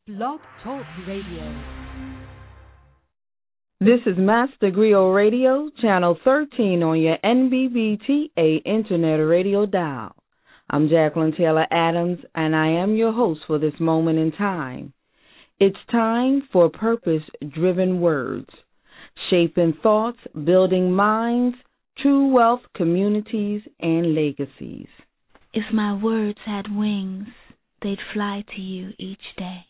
Blog Talk Radio. This is Master Griot Radio, Channel 13 on your NBBTA Internet Radio dial. I'm Jacqueline Taylor Adams, and I am your host for this moment in time. It's time for purpose-driven words, shaping thoughts, building minds, true wealth, communities, and legacies. If my words had wings, they'd fly to you each day.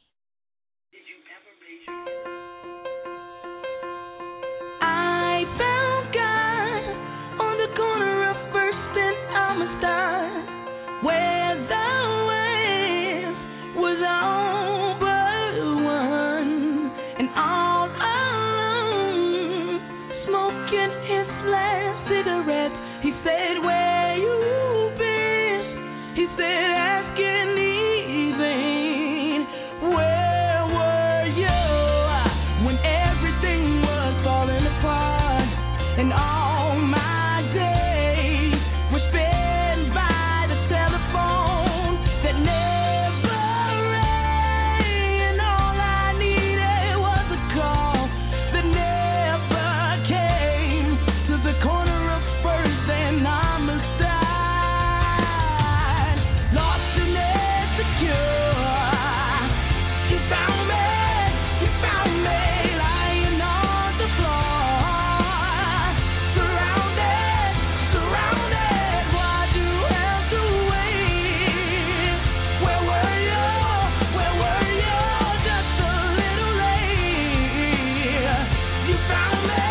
I found God on the corner of First and Amistad, where the west was all but one, and all alone, smoking his last cigarette, he said, "Where you been?" He said, "Asking even, where were you when everything was falling apart and all my days were spent by the telephone that never rang, and all I needed was a call that never came to the corner of First and Amistad, lost and insecure. You found me lying on the floor, surrounded. Why'd you have to wait? Where were you? Just a little late. You found me.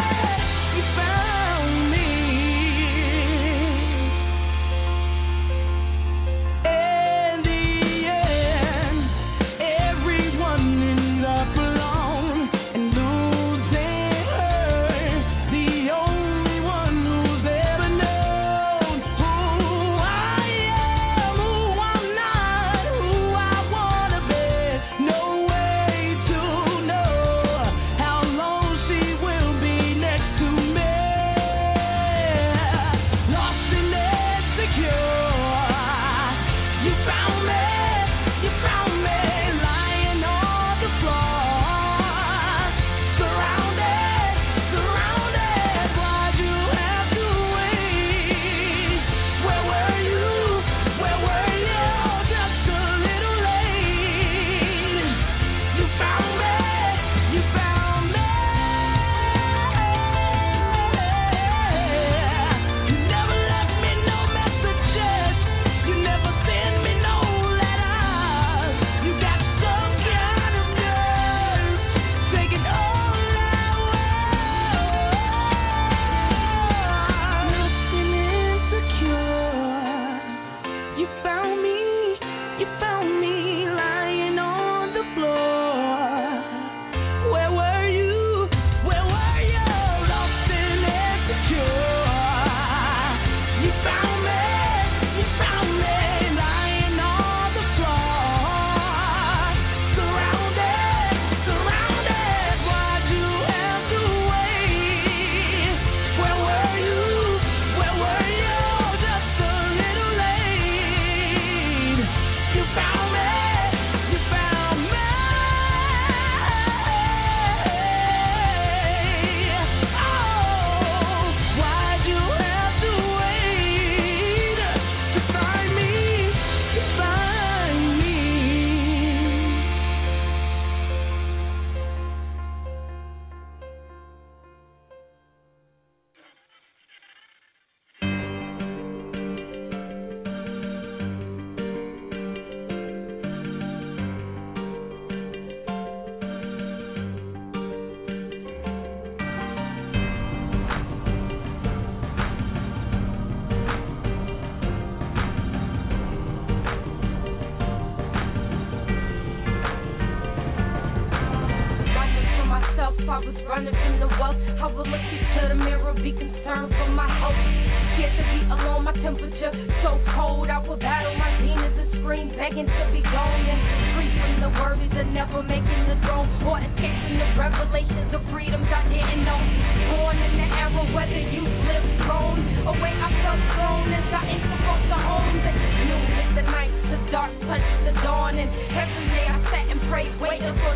In the end, everyone ended up alone and losing her, the only one who's ever known who I am, who I'm not, who I wanna be. No way to know how long she will be next to me. Lost and insecure. You found me lying on the floor, surrounded. Why'd you have to wait? Where were you? Just a little late. You found me. You never left me no messages. You never sent me no letters. You got some kind of nerve, taking all I was. Nothing insecure. You found me lying on the floor. Where were you? Lost and insecure. You found me lying on the floor, surrounded. Why'd you have to wait? Where were you? Just a little late. You found me. Oh, why'd you have to wait to find me? Running for myself, I was running from the wealth. I would look into the mirror, be concerned for my health. Scared to be alone, my temperature so cold. I would battle my demons and scream, begging to be gone and free from the worries of never making the throne or escaping the revelations of freedoms I didn't know. Born in the era whether you live grown, away I felt thrown as I entered both the homes and knew that the night, the dark touched the dawn, and every day I sat and prayed, waiting for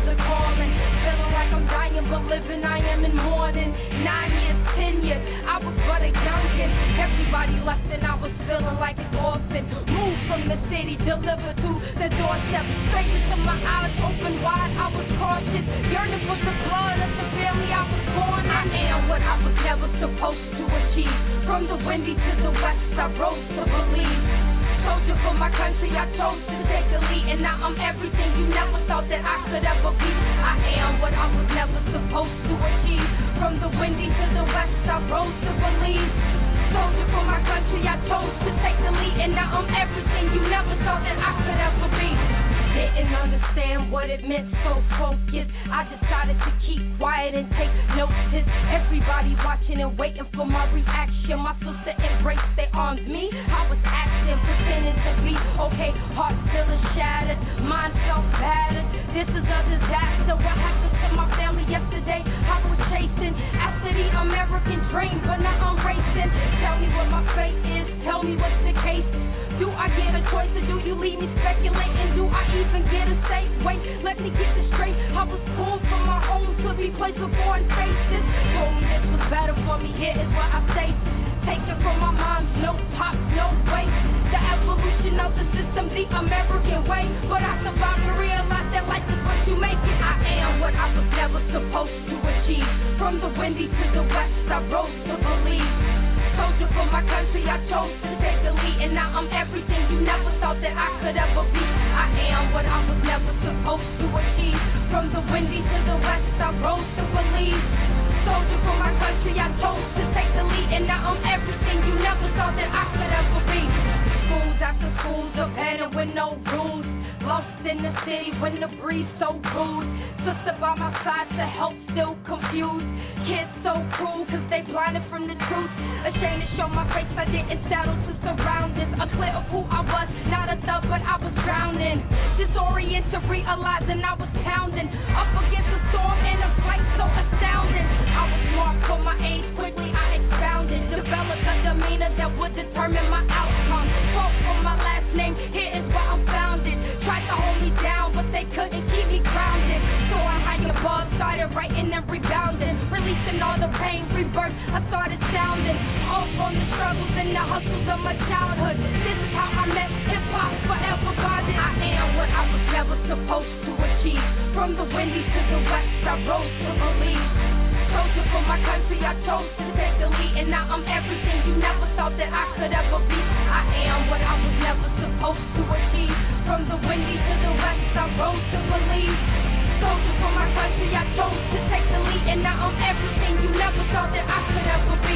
years, 10 years, I was but a youngin'. Everybody left and I was feeling like an orphan. Moved from the city, delivered to the doorstep. Straight into my eyes, open wide, I was cautious. Yearning for the blood of the family I was born. I am what I was never supposed to achieve. From the windy to the west, I rose to believe. Soldier for my country, I chose to take the lead. And now I'm everything you never thought that I could ever be. I am what I was never supposed to achieve. From the windy to the west, I rose to believe. Soldier for my country, I chose to take the lead. And now I'm everything you never thought that I could ever be. Didn't understand what it meant, so focused. I decided to keep quiet and take notice. Everybody watching and waiting for my reaction. My sister embraced, they armed me. I was acting, pretending to be okay. Heart feeling shattered, mind felt battered. This is a disaster. What happened to my family yesterday? I was chasing after the American dream, but now I'm racing. Tell me what my fate is, tell me what's the case. Do I get a choice or do you leave me speculating? Do I even get a say? Wait, let me get this straight. I was pulled from my home to be placed before and face this. Told me this was better for me, here is what I say. Taken from my mom's, no pop, no way. The evolution of the system, the American way. But I survived to realize that life is what you make it. I am what I was never supposed to achieve. From the windy to the west, I rose to believe. Soldier for my country, I chose to take the lead. And now I'm everything you never thought that I could ever be. I am what I was never supposed to achieve. From the windy to the west, I rose to believe. Soldier for my country, I chose to take the lead. And now I'm everything you never thought that I could ever be. Schools after schools, abandoned with no rules. Lost in the city when the breeze so rude. Sister by my side to help, still confused. Kids so cruel cause they blinded from the truth. Ashamed to show my face, I didn't settle to surroundings. Unclear of who I was, not a thug but I was drowning. Disoriented, realizing I was pounding. Up against the storm in a flight so astounding. I was smart for my age, quickly I expounded. Developed a demeanor that would determine my outcome. Fought for my last name, here is where I'm founded. Tried to hold me down, but they couldn't keep me grounded. So I high above, started writing and rebounding. Releasing all the pain, rebirth, I started sounding. Off on the struggles and the hustles of my childhood. This is how I met hip-hop, forever bonded. I am what I was never supposed to achieve. From the windy to the west, I rose to believe. Soldier for my country, I chose to take the lead. And now I'm everything you never thought that I could ever be. I am what I was never supposed to achieve. From the windy to the west, I rose to believe. Soldier for my country, I chose to take the lead. And now I'm everything you never thought that I could ever be.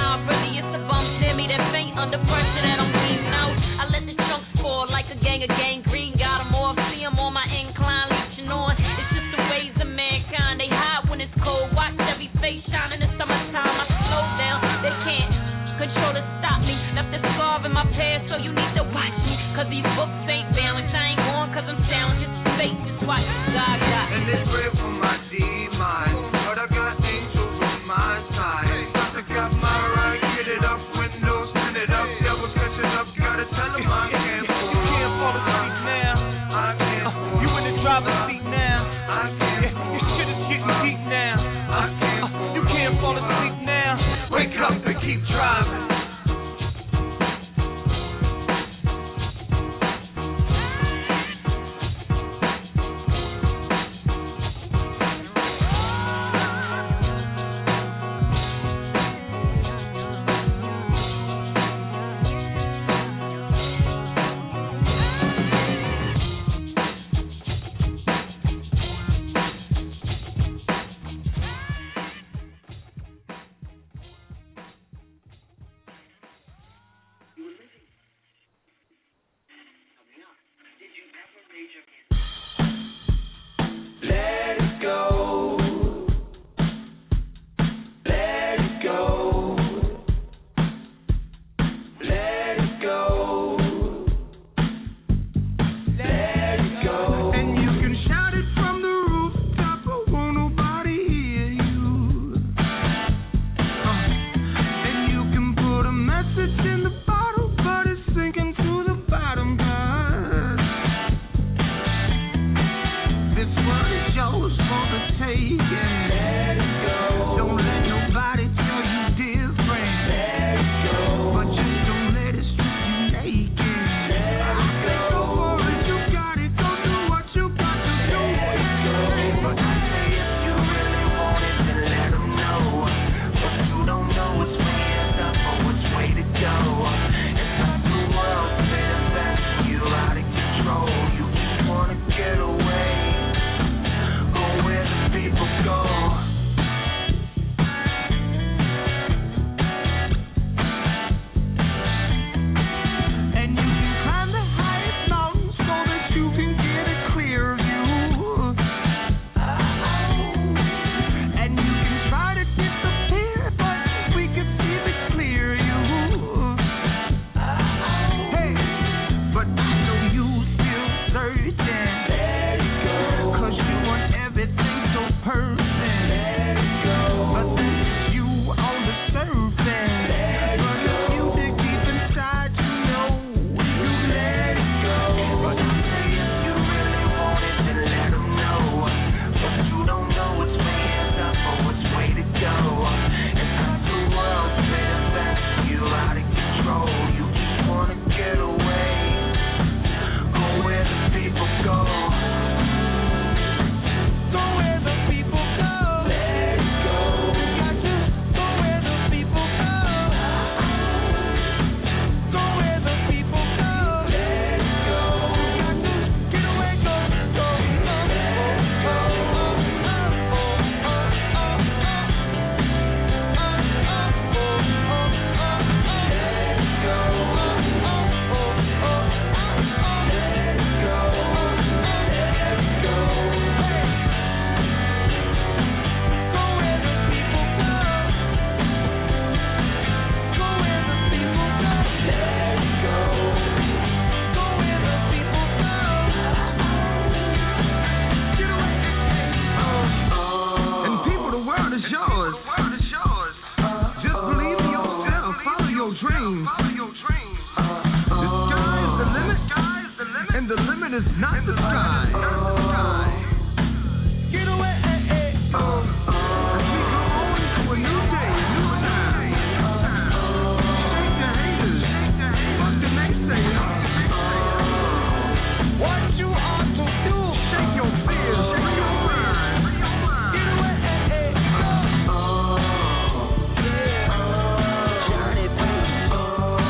Under pressure that I'm beating out. I let the chunks fall like a gang of these books ain't balanced. I ain't going cause I'm challenged. It's fate, just watch God got. And it's real for my demise, but I got angels on my side. I got my right, get it up, windows, turn it up, devils catching up, gotta tell them I can't fall. You can't fall asleep now. I can't fall. You in the driver's seat now. I can't fall. Your shit is getting deep now. I can't fall. You can't fall asleep now. Wake up and keep driving.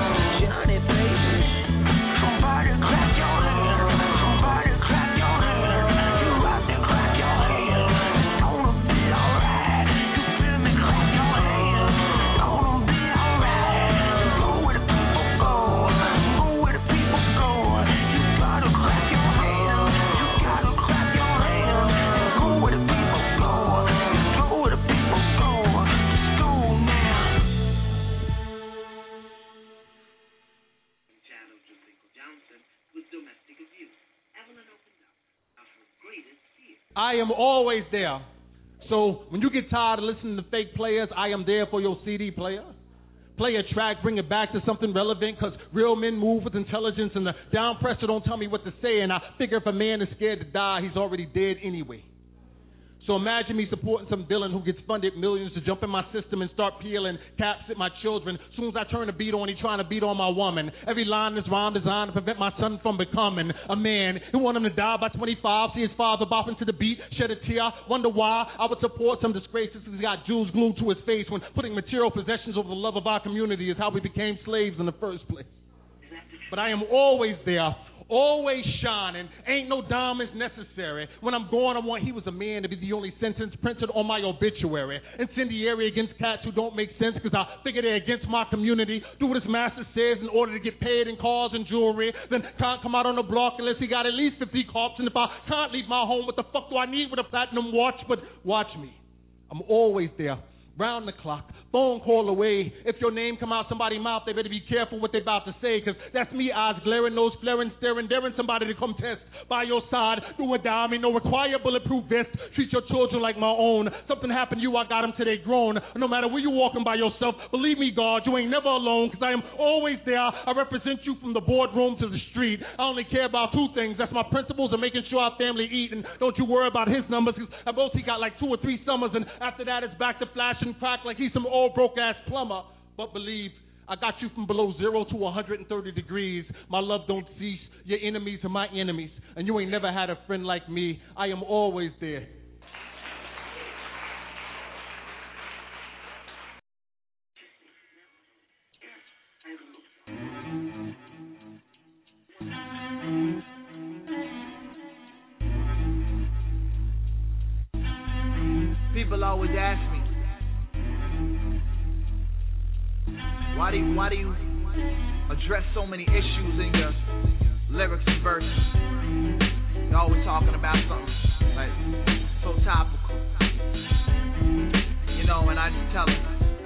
Somebody clap your hands. domestic abuse. Evelyn opened up of her greatest fear. I am always there. So when you get tired of listening to fake players, I am there for your CD player. Play a track, bring it back to something relevant, because real men move with intelligence, and the down pressure don't tell me what to say, and I figure if a man is scared to die, he's already dead anyway. So imagine me supporting some villain who gets funded millions to jump in my system and start peeling caps at my children. As soon as I turn the beat on, he trying to beat on my woman. Every line is rhyme designed to prevent my son from becoming a man. Who want him to die by 25, see his father bopping to the beat, shed a tear, wonder why I would support some disgraces because he got jewels glued to his face when putting material possessions over the love of our community is how we became slaves in the first place. But I am always there, always shining, ain't no diamonds necessary. When I'm gone, I want he was a man to be the only sentence printed on my obituary. Incendiary against cats who don't make sense because I figure they're against my community. Do what his master says in order to get paid in cars and jewelry. Then can't come out on the block unless he got at least 50 cops. And if I can't leave my home, what the fuck do I need with a platinum watch? But watch me, I'm always there. Round the clock, phone call away. If your name come out somebody's mouth, they better be careful what they about to say, because that's me, eyes glaring, nose flaring, staring, daring somebody to come test by your side. Do or die, I mean, no require bulletproof vest. Treat your children like my own. Something happened to you, I got them till they grown. No matter where you walking by yourself, believe me, God, you ain't never alone, because I am always there. I represent you from the boardroom to the street. I only care about two things. That's my principles and making sure our family eat, and don't you worry about his numbers, because at most he got like 2 or 3 summers, and after that it's back to flash and crack like he's some old broke-ass plumber. But believe, I got you from below 0 to 130 degrees. My love don't cease. Your enemies are my enemies, and you ain't never had a friend like me. I am always there. People always ask me, why do you address so many issues in your lyrics and verses? You're always talking about something like so topical, you know. And I just tell them,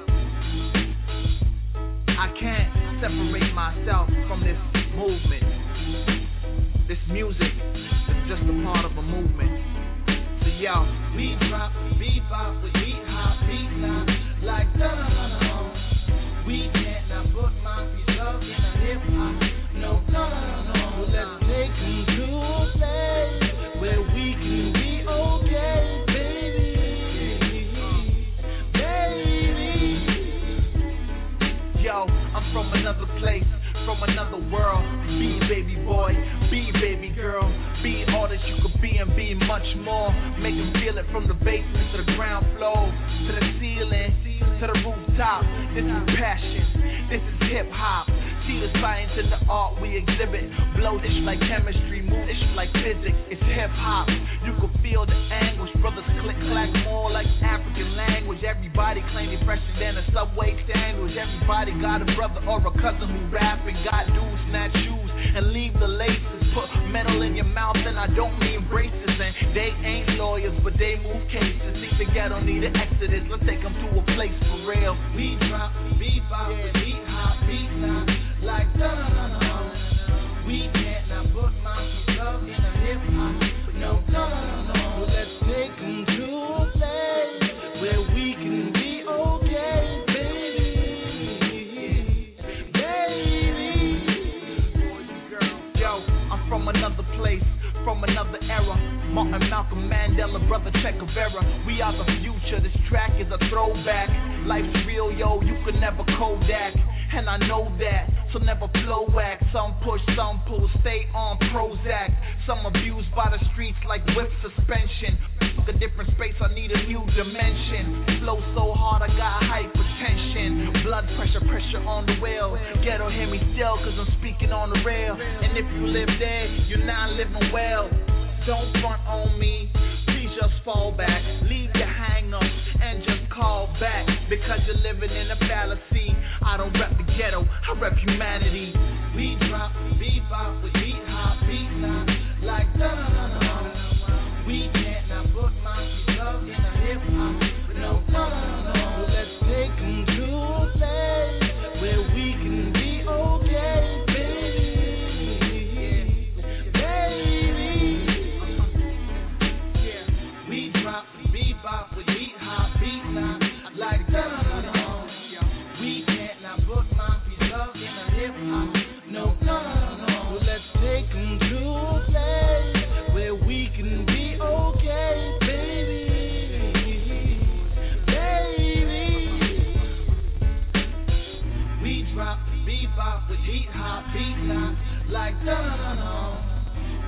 I can't separate myself from this movement. This music is just a part of a movement. So yo, we drop, bebop, we beat hop, beat now, like da-da-da-da. We can't not put my feet up in a hip hop. No, no. Let's take them to a place where we can be okay, baby. Yo, I'm from another place, from another world. Be baby boy, be baby girl. Be all that you could be and be much more. Make them feel it from the basement to the ground floor, to the ceiling, to the rooftop. This is passion, this is hip hop. See the science in the art we exhibit. Blow this like chemistry, move this like physics. It's hip hop. You can feel the anguish. Brothers click clack more like African language. Everybody claim they fresher than a Subway sandwich. Everybody got a brother or a cousin who rap and got dudes snatch shoes and leave the laces. Put metal in your mouth and I don't mean braces. And they ain't lawyers but they move cases. See the ghetto need an exodus. Let's take them to a place for real. We drop, bebop, beat hop, beat now. Like da-da-da-da. We can't not put my feet up in a hip hop. No, no. Let's take them to a place where we can be okay, baby. Yo, I'm from another place, from another era. Martin, Malcolm, Mandela, brother Che Guevara. We are the future. This track is a throwback. Life's real, yo. You could never Kodak. And I know that, so never flow whack. Some push, some pull, stay on Prozac. Some abused by the streets like whip suspension. A different space, I need a new dimension. Flow so hard, I got hypertension. Blood pressure on the wheel. Ghetto hear me still, cause I'm speaking on the rail. And if you live there, you're not living well. Don't front on me, please just fall back. Leave your hang-ups and just call back. Because you're living in a fallacy. I don't rep the ghetto, I rep humanity. We drop, bebop, we beat hop, beat now. Like da-da-da-da. We can't not put my feet up in a hip hop. No, no. Let's take them to a place where we can be okay, baby.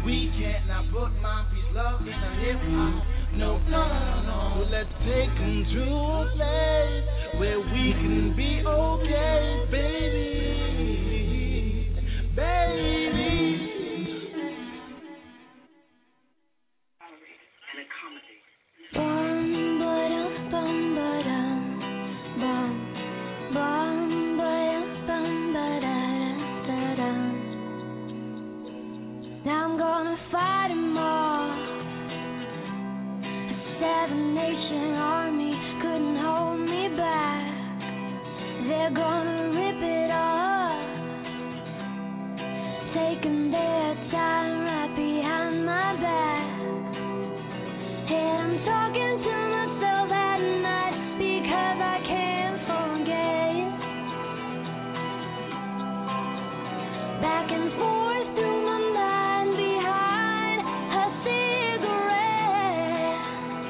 We can't not put my peace, love in a hip hop. No, no, no. So let's take them to a place where we can be okay, baby, baby. And accommodate. Now I'm gonna fight 'em all. The Seven Nation Army couldn't hold me back. They're gonna rip it off, taking their time right behind my back. And I'm talking to myself at night because I can't forget. Back and forth through my mind behind a cigarette.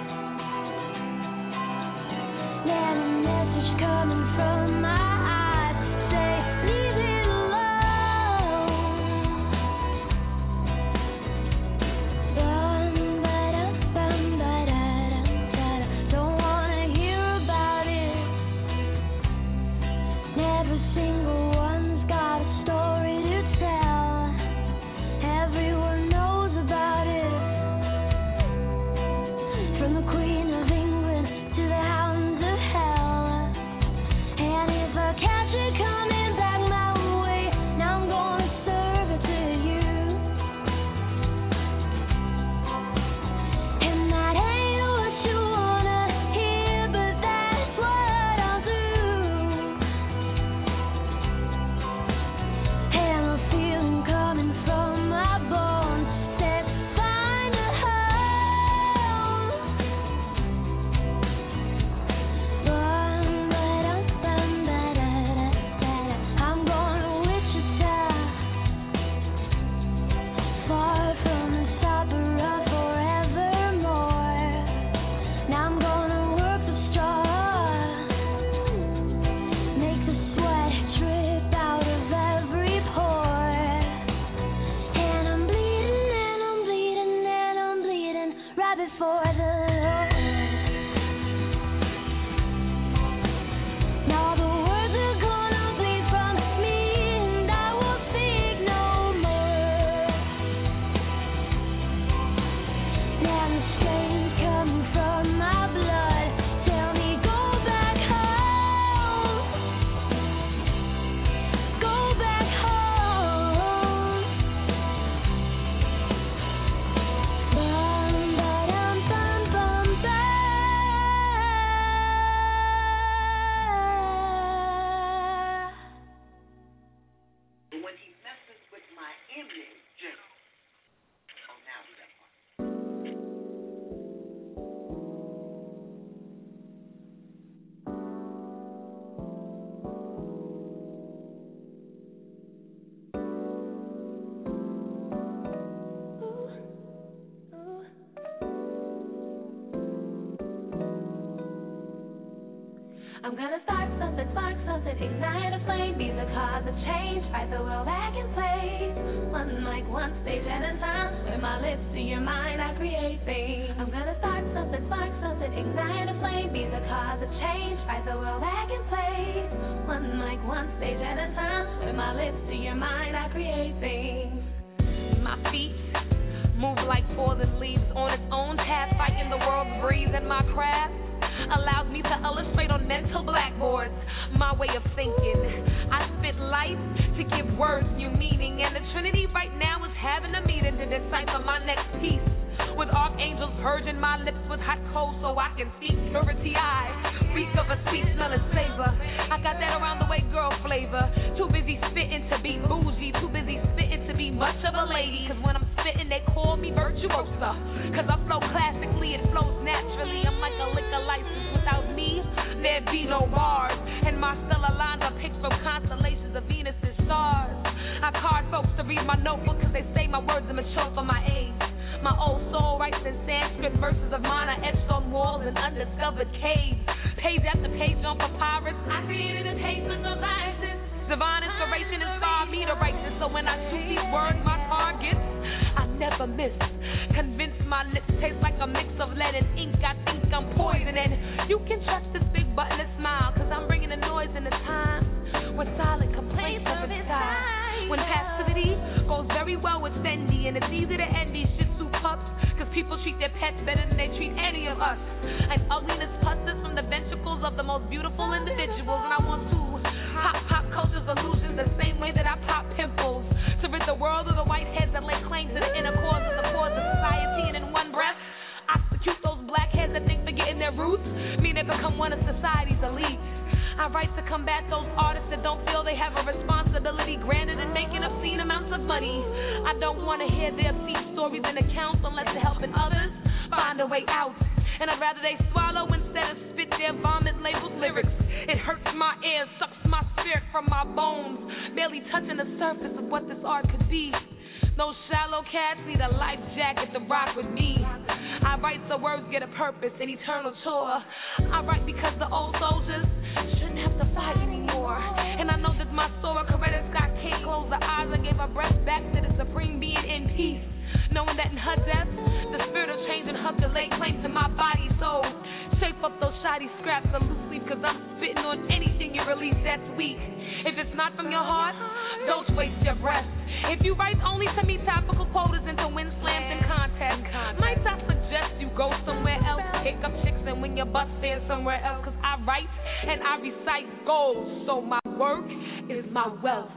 Then a message coming from my eyes say, leave it alone. Don't wanna hear about it. Every single one's got a story to tell. Everyone knows about it. From the Queen of England to the hounds of hell. And if I catch it coming back my way, now I'm gonna serve it to you. And that ain't what you wanna hear, but that's what I'll do. And a feeling coming from my bones says, find a home. I'm going to Wichita, far from the opera forevermore. Now I'm gonna work the straw, make the sweat drip out of every pore. And I'm bleeding, and I'm bleeding, and I'm bleeding right before the Lord. Now the words are gonna bleed from me, and I will speak no more. Now the stains coming from my blood tell me go back home. Go back home. Bum ba-dum bum bum ba. But when he messes with my image, oh, now we got one. I'm gonna start something, spark something, ignite a flame, be the cause of change, fight the world back in place. One mic, one stage at a time, with my lips to your mind, I create things. I'm gonna start something, spark something, ignite a flame, be the cause of change, fight the world back in place. One mic, one stage at a time, with my lips to your mind, I create things. My feet move like fallen leaves on its own path, fighting the world's breeze, and my craft allows me to illustrate on mental blackboards my way of thinking. I spit life to give words new meaning, and the Trinity right now is having a meeting to decipher my next piece. With archangels purging my lips with hot coals so I can speak purity. I reek of a sweet smelling savor. I got that around the way girl flavor. Too busy spitting to be bougie, too busy spitting to be much of a lady. Cause when I'm spitting they call me virtuosa. Cause I flow classically, it flows naturally. I'm like a liquor license. Without me, there'd be no bars. And my stellar lines are picked from constellations of Venus and stars. I card folks to read my notebook cause they say my words are mature for my age. My old soul writes in Sanskrit, verses of mine are etched on walls in undiscovered caves. Page after page on papyrus, I created a taste of devices. Divine inspiration inspired me to write this, so when I shoot these words, my targets, I never never miss. Convinced my lips taste like a mix of lead and ink. I think I'm poisoning. You can trust this big button and smile, cause I'm bringing the noise in the time with silent complaints of inside. When passivity goes very well with Fendi, and it's easy to end these Shih Tzu pups, cause people treat their pets better than they treat any of us. And ugliness pusses from the ventricles of the most beautiful individuals, and I want to pop culture's illusions the same way that I pop pimples, to rid the world of the white heads that lay claim to the inner cause of the cause of society, and in one breath execute those black heads that think forgetting their roots mean they become one of society's elite. I write to combat those artists that don't feel they have a responsibility granted in making obscene amounts of money. I don't want to hear their deep stories and accounts unless they're helping others find a way out. And I'd rather they swallow instead of spit their vomit-labeled lyrics. It hurts my ears, sucks my spirit from my bones, barely touching the surface of what this art could be. Those shallow cats need a life jacket to rock with me. I write so words get a purpose, an eternal chore. I write because the old soldiers shouldn't have to fight anymore. And I know that my soul, Coretta Scott, can't close her eyes. I gave her breath back to the supreme being in peace, knowing that in her death, the spirit of change in her could lay claim to my body. So shape up those shoddy scraps of loose leaf, cause I'm spitting on anything you release that's weak. If it's not from your heart, don't waste your breath. If you write only to me topical quotas and to win slams and contests, might I suggest you go somewhere else, pick up chicks and win your bus fare somewhere else, cause I write and I recite gold, so my work is my wealth.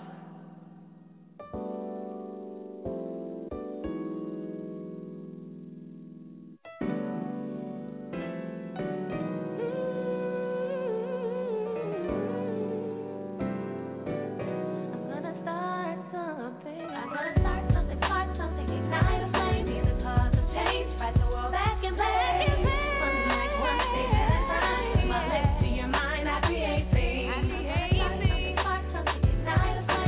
One night, one stage at a time. My lips to your mind, I create things.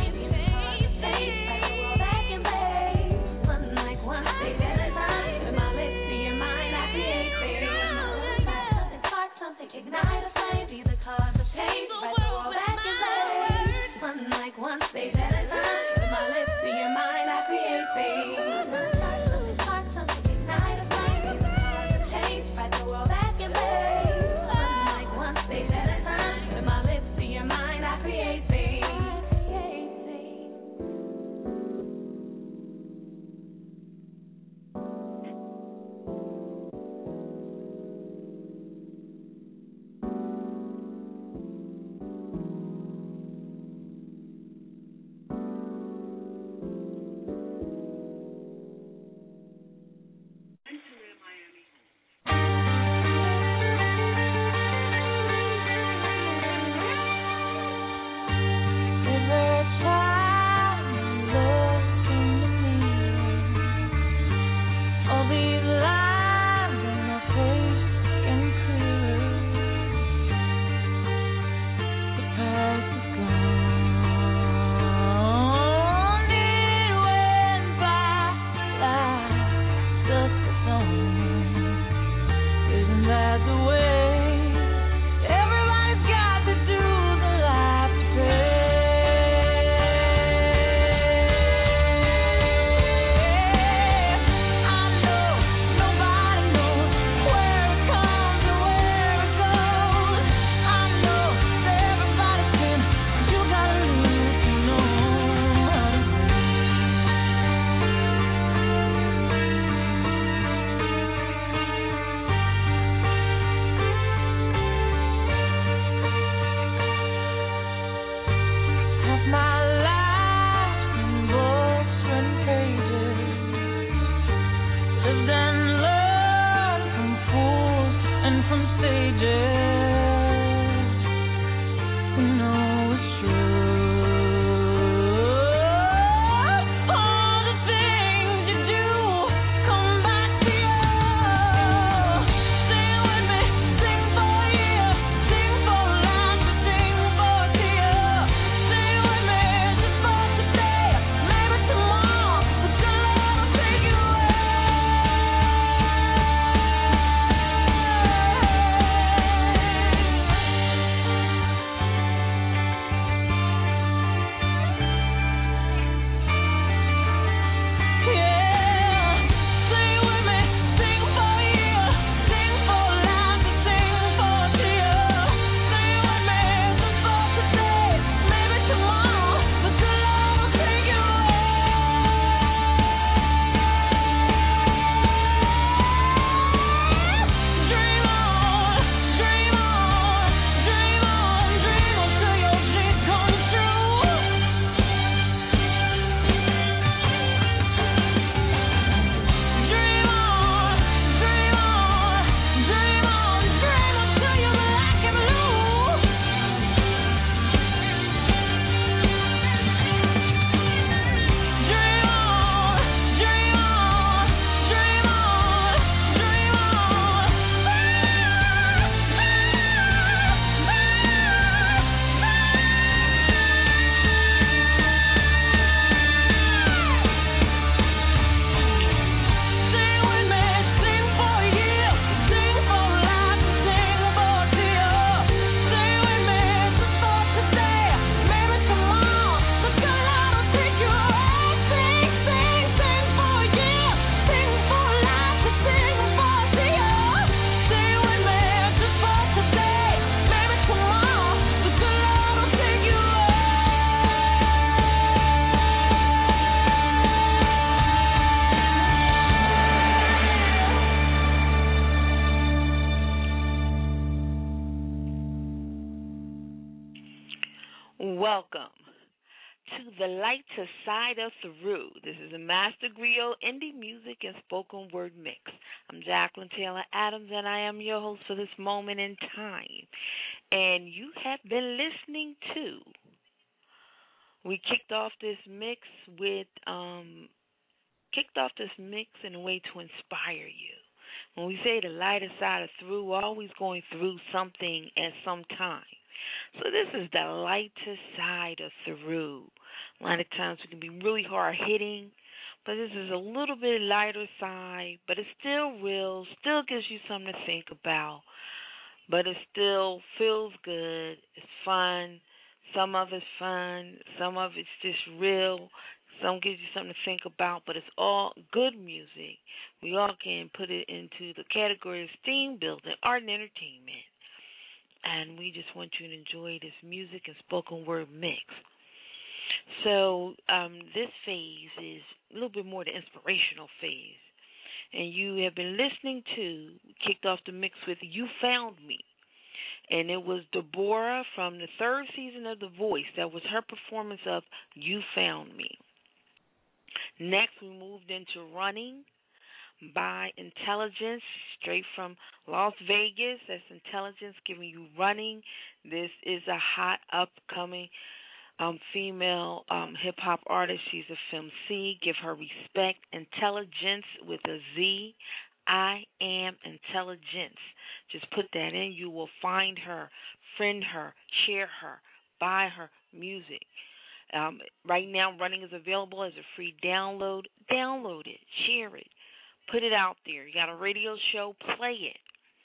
Welcome to the lighter side of Through. This is a Master Griot indie music and spoken word mix. I'm Jacqueline Taylor Adams, and I am your host for this moment in time. And you have been listening to. We kicked off this mix in a way to inspire you. When we say the lighter side of Through, we're always going through something at some time. So this is the lighter side of Through. A lot of times we can be really hard hitting, but this is a little bit lighter side, but it's still real, still gives you something to think about, but it still feels good, it's fun. Some of it's fun, some of it's just real, some gives you something to think about, but it's all good music. We all can put it into the category of theme building, art and entertainment. And we just want you to enjoy this music and spoken word mix. So this phase is a little bit more the inspirational phase. And you have been listening to, kicked off the mix with You Found Me. And it was Deborah from the third season of The Voice. That was her performance of You Found Me. Next, we moved into Running by Intelligence, straight from Las Vegas. That's Intelligence giving you Running. This is a hot, upcoming female hip-hop artist. She's a FemC. Give her respect. Intelligence with a Z. I am Intelligence. Just put that in. You will find her, friend her, share her, buy her music. Right now, Running is available as a free download. Download it. Share it. Put it out there. You got a radio show, play it.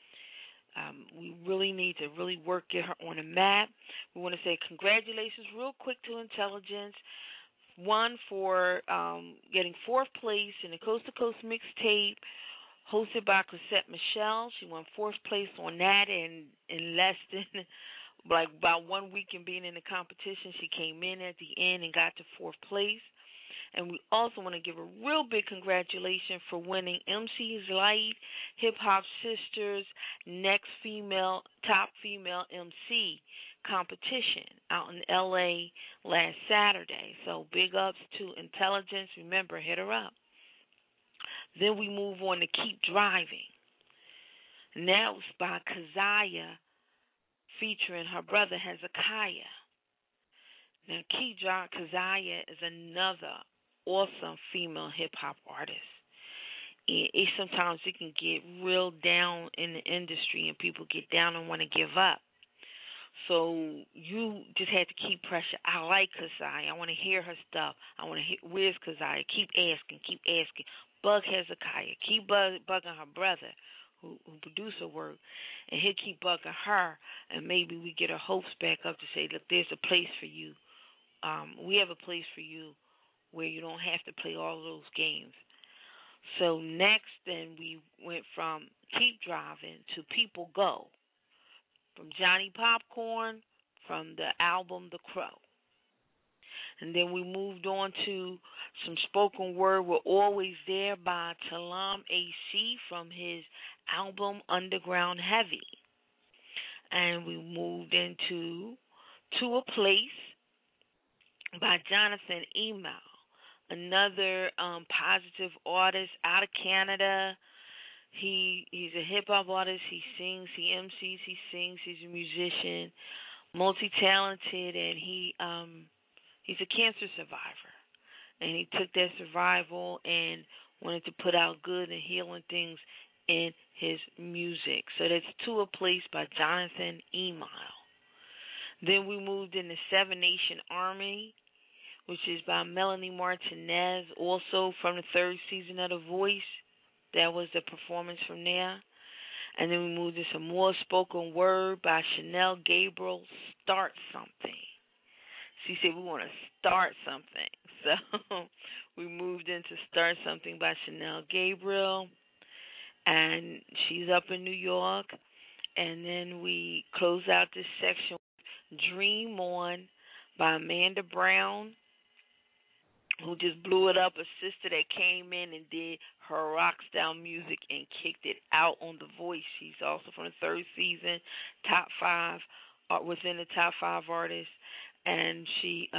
We really need to really get her on the map. We want to say congratulations real quick to Intelligence. One, for getting fourth place in the Coast to Coast mixtape hosted by Chrisette Michelle. She won fourth place on that in less than about 1 week in being in the competition. She came in at the end and got to fourth place. And we also want to give a real big congratulations for winning MC's Light Hip Hop Sisters Next Top Female MC competition out in LA last Saturday. So big ups to Intelligence. Remember, hit her up. Then we move on to Keep Driving. Now it's by Keziah featuring her brother Hezekiah. Now, Keziah is another awesome female hip-hop artist. Sometimes it can get real down in the industry and people get down and want to give up. So you just have to keep pressure. I like Keziah. I want to hear her stuff. I want to hear, where's Keziah? Keep asking. Bug Hezekiah. Keep bugging her brother who produced her work, and he'll keep bugging her, and maybe we get her hopes back up to say, look, there's a place for you. We have a place for you where you don't have to play all those games. So next, then we went from Keep Driving to People Go, from Johnny Popcorn, from the album The Crow. And then we moved on to some spoken word, We're Always There by Talam AC from his album Underground Heavy. And we moved into To a Place by Jonathan Email, another positive artist out of Canada. He's a hip-hop artist. He sings, he MCs, he sings. He's a musician, multi-talented, and he's a cancer survivor. And he took that survival and wanted to put out good and healing things in his music. So that's To a Place by Jonathan Email. Then we moved into Seven Nation Army, which is by Melanie Martinez, also from the third season of The Voice. That was the performance from there. And then we moved to some more spoken word by Chanel Gabriel, Start Something. She said we want to start something. So we moved into Start Something by Chanel Gabriel. And she's up in New York. And then we close out this section with Dream On by Amanda Brown, who just blew it up, a sister that came in and did her rock style music and kicked it out on The Voice. She's also from the third season, top 5, within the top 5 artists. and she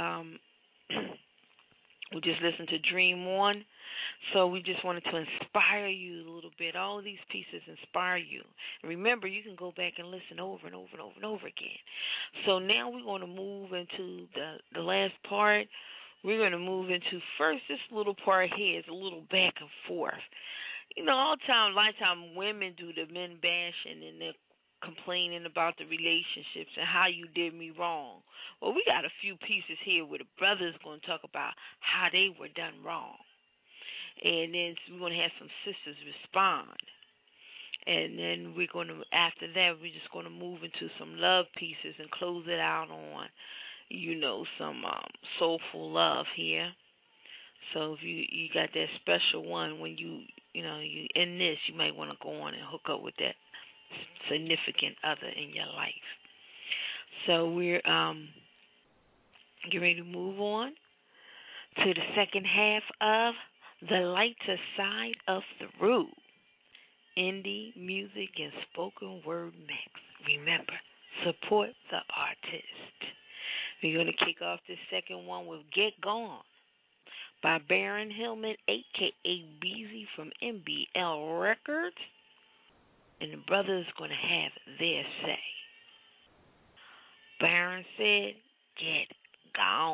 we just listened to Dream On. So we just wanted to inspire you a little bit. All of these pieces inspire you. And remember, you can go back and listen over and over and over and over again. So now we're going to move into the last part. We're going to move into first this little part here is a little back and forth. You know, a lot of time women do the men bashing and they're complaining about the relationships and how you did me wrong. Well, we got a few pieces here where the brother's going to talk about how they were done wrong. And then we're going to have some sisters respond. And then we're going to, after that, we're just going to move into some love pieces and close it out on, you know, some soulful love here. So if you got that special one when you in this, you might want to go on and hook up with that significant other in your life. So we're getting ready to move on to the second half of The Lighter Side of the Road, indie music and spoken word mix. Remember, support the artist. We're going to kick off this second one with Get Gone by Baron Hillman, a.k.a. Beezy from MBL Records. And the brothers going to have their say. Baron said, get gone.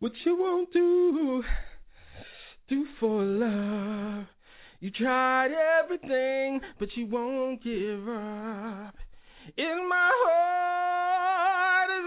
what you won't do for love. You tried everything, but you won't give up. In my heart is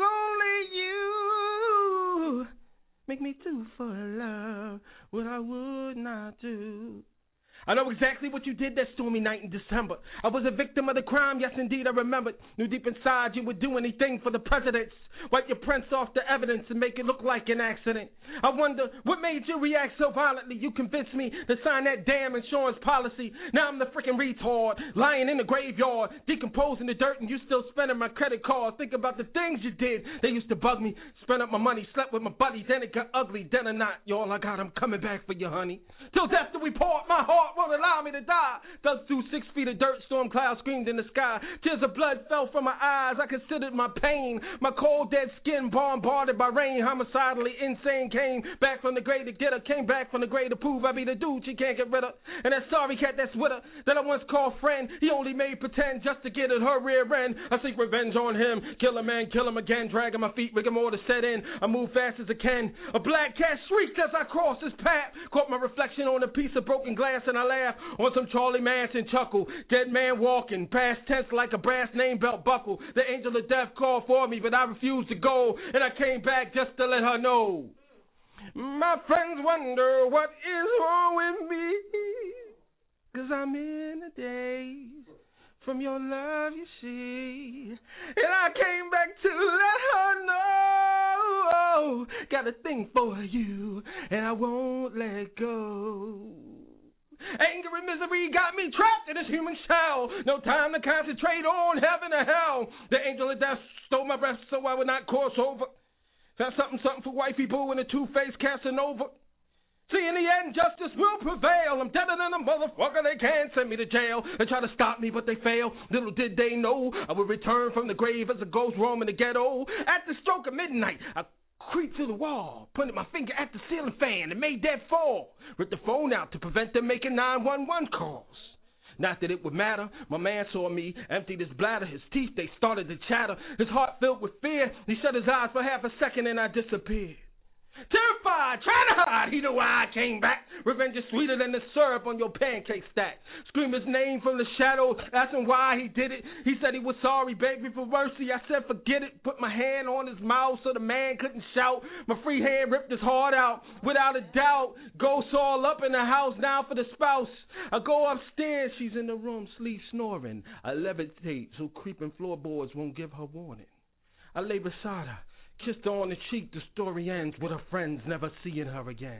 only you. Make me do for love what I would not do. I know exactly what you did that stormy night in December. I was a victim of the crime, yes indeed I remembered. Knew deep inside you would do anything for the presidents. Wipe your prints off the evidence and make it look like an accident. I wonder what made you react so violently. You convinced me to sign that damn insurance policy. Now I'm the freaking retard, lying in the graveyard, decomposing the dirt, and you still spending my credit card. Think about the things you did. They used to bug me, spend up my money, slept with my buddies, then it got ugly, then or not. You all I got, I'm coming back for you, honey. Till death do we part, my heart won't allow me to die. Dug through 6 feet of dirt, storm clouds screamed in the sky. Tears of blood fell from my eyes. I considered my pain. My cold, dead skin bombarded by rain. Homicidally insane, came back from the grave to get her. Came back from the grave to prove I be the dude she can't get rid of. And that sorry cat that's with her, that I once called friend, he only made pretend just to get at her rear end. I seek revenge on him. Kill a man, kill him again. Dragging my feet, rigor more to set in. I move fast as I can. A black cat shrieked as I crossed his path. Caught my reflection on a piece of broken glass and I laughed. On some Charlie Manson chuckle, dead man walking, past tense like a brass name belt buckle. The angel of death called for me, but I refused to go, and I came back just to let her know. My friends wonder what is wrong with me, 'cause I'm in a daze from your love, you see. And I came back to let her know, got a thing for you, and I won't let go. Anger and misery got me trapped in this human shell. No time to concentrate on heaven or hell. The angel of death stole my breath so I would not cross over. That's something for wifey boo and a two-faced Casanova. See, in the end, justice will prevail. I'm deader than a motherfucker. They can't send me to jail. They try to stop me, but they fail. Little did they know I would return from the grave as a ghost roaming the ghetto. At the stroke of midnight, I creeped to the wall, pointed my finger at the ceiling fan and made that fall. Ripped the phone out to prevent them making 911 calls. Not that it would matter. My man saw me, emptied his bladder, his teeth, they started to chatter. His heart filled with fear. He shut his eyes for half a second and I disappeared. Terrified, trying to hide, he knew why I came back. Revenge is sweeter than the syrup on your pancake stack. Scream his name from the shadows, asking why he did it. He said he was sorry, begged me for mercy. I said forget it, put my hand on his mouth so the man couldn't shout. My free hand ripped his heart out, without a doubt. Ghosts all up in the house now for the spouse. I go upstairs, she's in the room, sleep snoring. I levitate so creeping floorboards won't give her warning. I lay beside her, kissed her on the cheek, the story ends with her friends never seeing her again.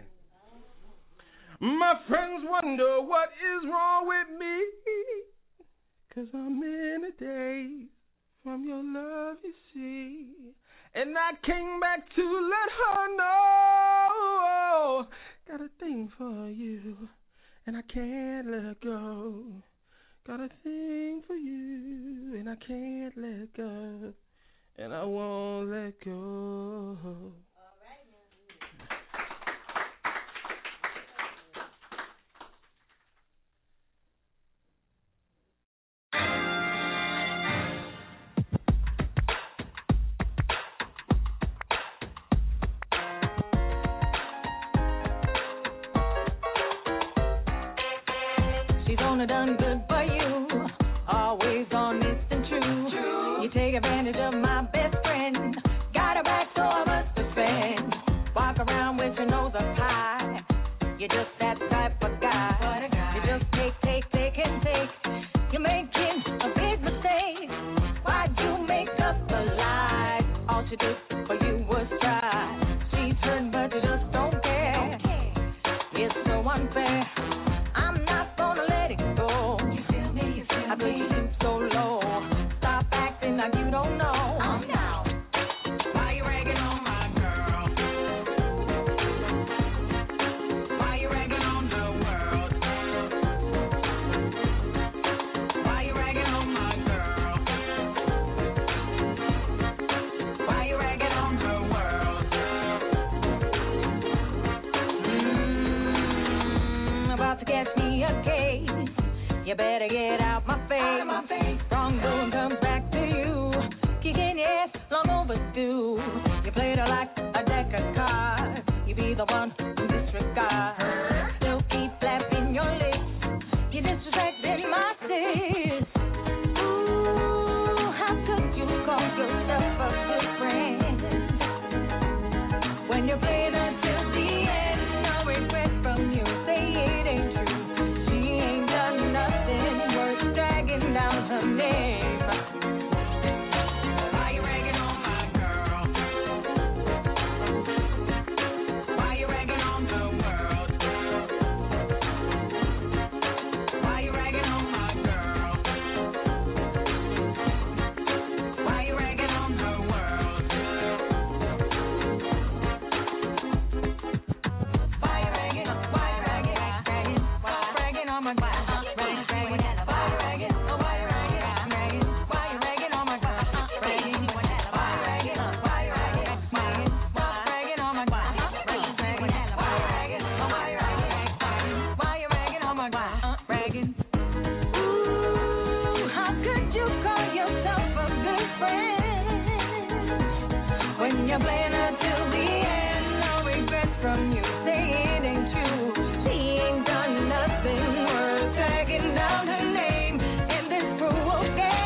My friends wonder what is wrong with me, 'cause I'm in a daze from your love, you see. And I came back to let her know, got a thing for you, and I can't let go. Got a thing for you, and I can't let go. And I won't let go. All right, She's only done good for you, always honest and true. You take advantage of my best friend, got her back so I must defend. Walk around with your nose up high, you're just that type of guy. You just take and take. You're making a big mistake. Why'd you make up a lie? All she did for you was try. She's hurt but you just don't care. It's so unfair. I'm not gonna let it go. You feel me? I put you so low. Stop acting like you don't know. Why you ragging on my girl? Why you ragging on the world? Why you ragging on my girl? Why you ragging on the world? About to catch me a case. You better get out my face. Wrong doing comes back to you. Kicking yes, long overdue. You played her like a deck of cards. a planner till the end. No regrets from you. Saying ain't true. She ain't done nothing worth dragging down her name in this cruel game.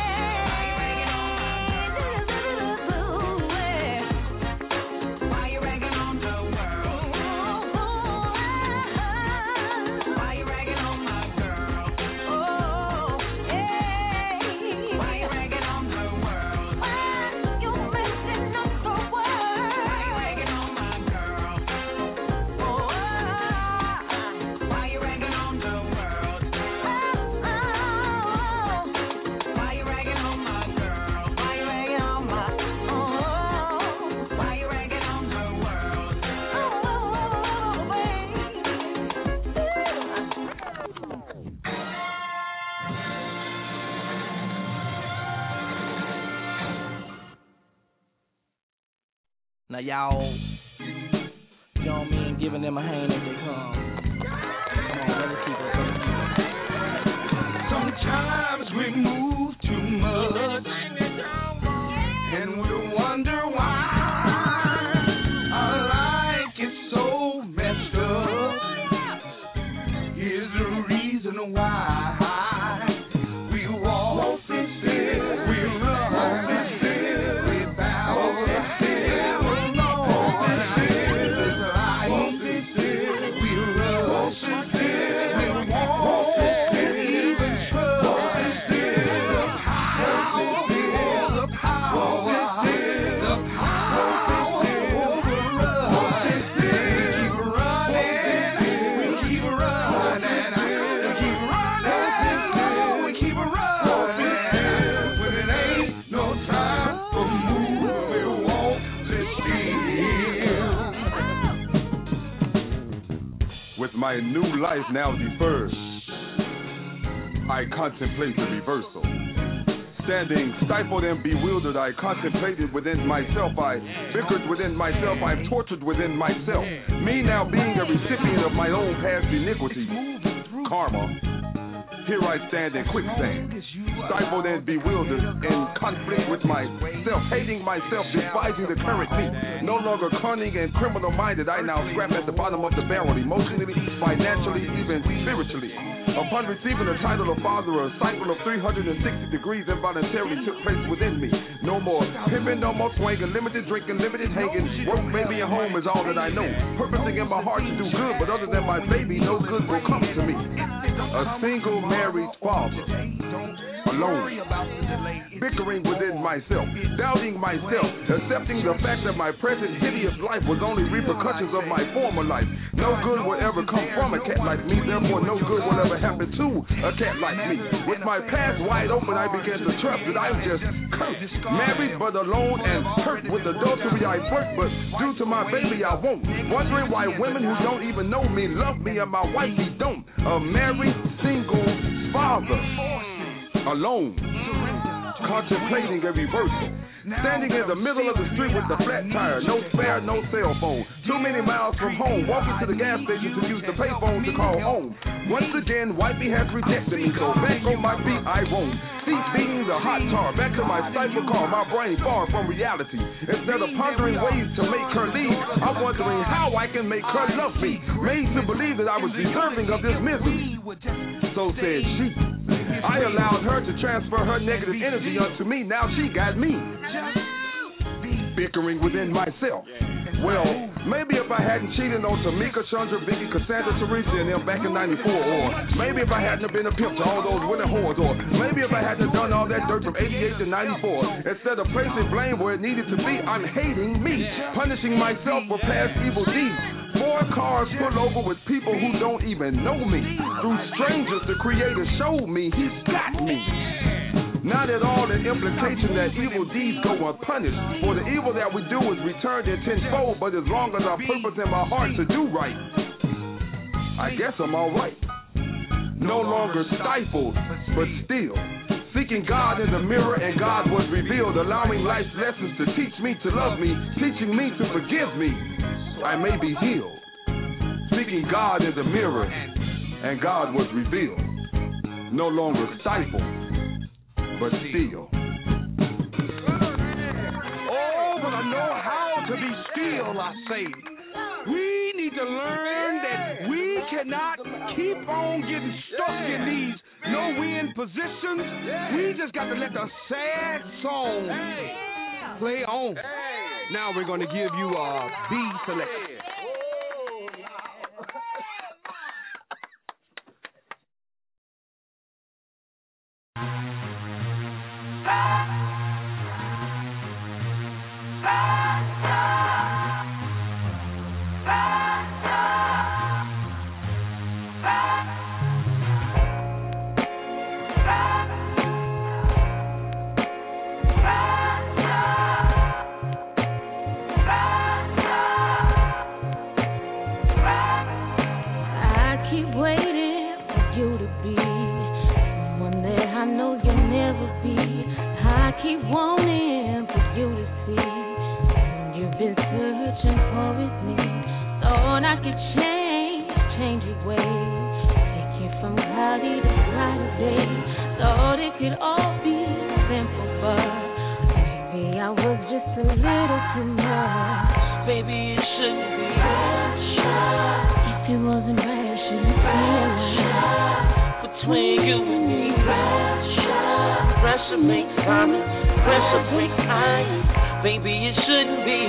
Why you ragging on the world? Why you ragging on my girl? Oh, hey. Why you ragging on the world? Why you messing up the world? Why you ragging on my girl? Oh, why you ragging on the world? Why you ragging on my girl? Why you ragging on my? Why you ragging on the world? Now y'all, you know what I mean, giving them a hand as they come. Come on, let us keep it. Sometimes we move too much, and we wonder why our life is so messed up. Here's the reason why we won't sit still, we won't sit still, we bow, sit still, we won't sit still, we won't sit still, we won't even trust still. The power keep running, we keep running. When it ain't no time for move, we won't sit still. With my new life now deferred, I contemplate the reversal. Standing stifled and bewildered, I contemplated within myself. I bickered within myself. I've tortured within myself. Me now being a recipient of my own past iniquity, karma. Here I stand in quicksand, stifled and bewildered, in conflict with myself, hating myself, despising the current me. No longer cunning and criminal-minded, I now scrap at the bottom of the barrel, emotionally, financially, even spiritually. Upon receiving the title of father, a cycle of 360 degrees involuntarily took place within me. No more pimping, no more swinging, limited drinking, limited hanging. Work, baby, and home is all that I know. Purposing in my heart to do good, but other than my baby, no good will come to me. A single married father, alone, bickering within myself, doubting myself, accepting the fact that my present hideous life was only repercussions of my former life. No good will ever come from a cat like me, therefore no good will ever happen to a cat like me. With my past wide open, I began to trust that I'm just cursed, married but alone and hurt. With adultery I flirt, but due to my baby I won't. Wondering why women who don't even know me love me and my wifey don't. A married single father, alone, contemplating a reversal. Standing in the middle of the street with the flat tire, no spare, no cell phone. Too many miles from home, walking to the gas station to use the payphone to call home. Once again, wifey has rejected me, so back on my feet I roam. Seat beating the hot tar, back to my stifled car, my brain far from reality. Instead of pondering ways to make her leave, I'm wondering how I can make her love me. Made to believe that I was deserving of this misery. So said she. I allowed her to transfer her negative energy onto me. Now she got me bickering within myself. Well, maybe if I hadn't cheated on Tamika, Chandra, Vicky, Cassandra, Teresa, and them back in 94, or maybe if I hadn't been a pimp to all those women whores, or maybe if I hadn't done all that dirt from 88 to 94, instead of placing blame where it needed to be, I'm hating me, punishing myself for past evil deeds. 4 cars pulled over with people who don't even know me. Through strangers, the Creator showed me He's got me. Not at all an implication that evil deeds go unpunished, for the evil that we do is returned in tenfold, but as long as I purpose in my heart to do right, I guess I'm alright. No longer stifled, but still seeking God in the mirror, and God was revealed, allowing life's lessons to teach me to love me, teaching me to forgive me. I may be healed. Seeking God in the mirror, and God was revealed. No longer stifled, but still. Oh, but I know how to be real, I say. We need to learn that we cannot keep on getting stuck in these no-win positions. We just got to let the sad song play on. Now we're going to give you a B selection. Keep wanting for you to see you've been searching for with me. Thought I could change your ways, take you from cloudy to brighter days. Thought it could all be simple, but maybe I was just a little too much. Baby, it shouldn't be. If it wasn't right, I shouldn't feel like between you and me. Pressure makes promise, pressure breaks iron. Baby, it shouldn't be.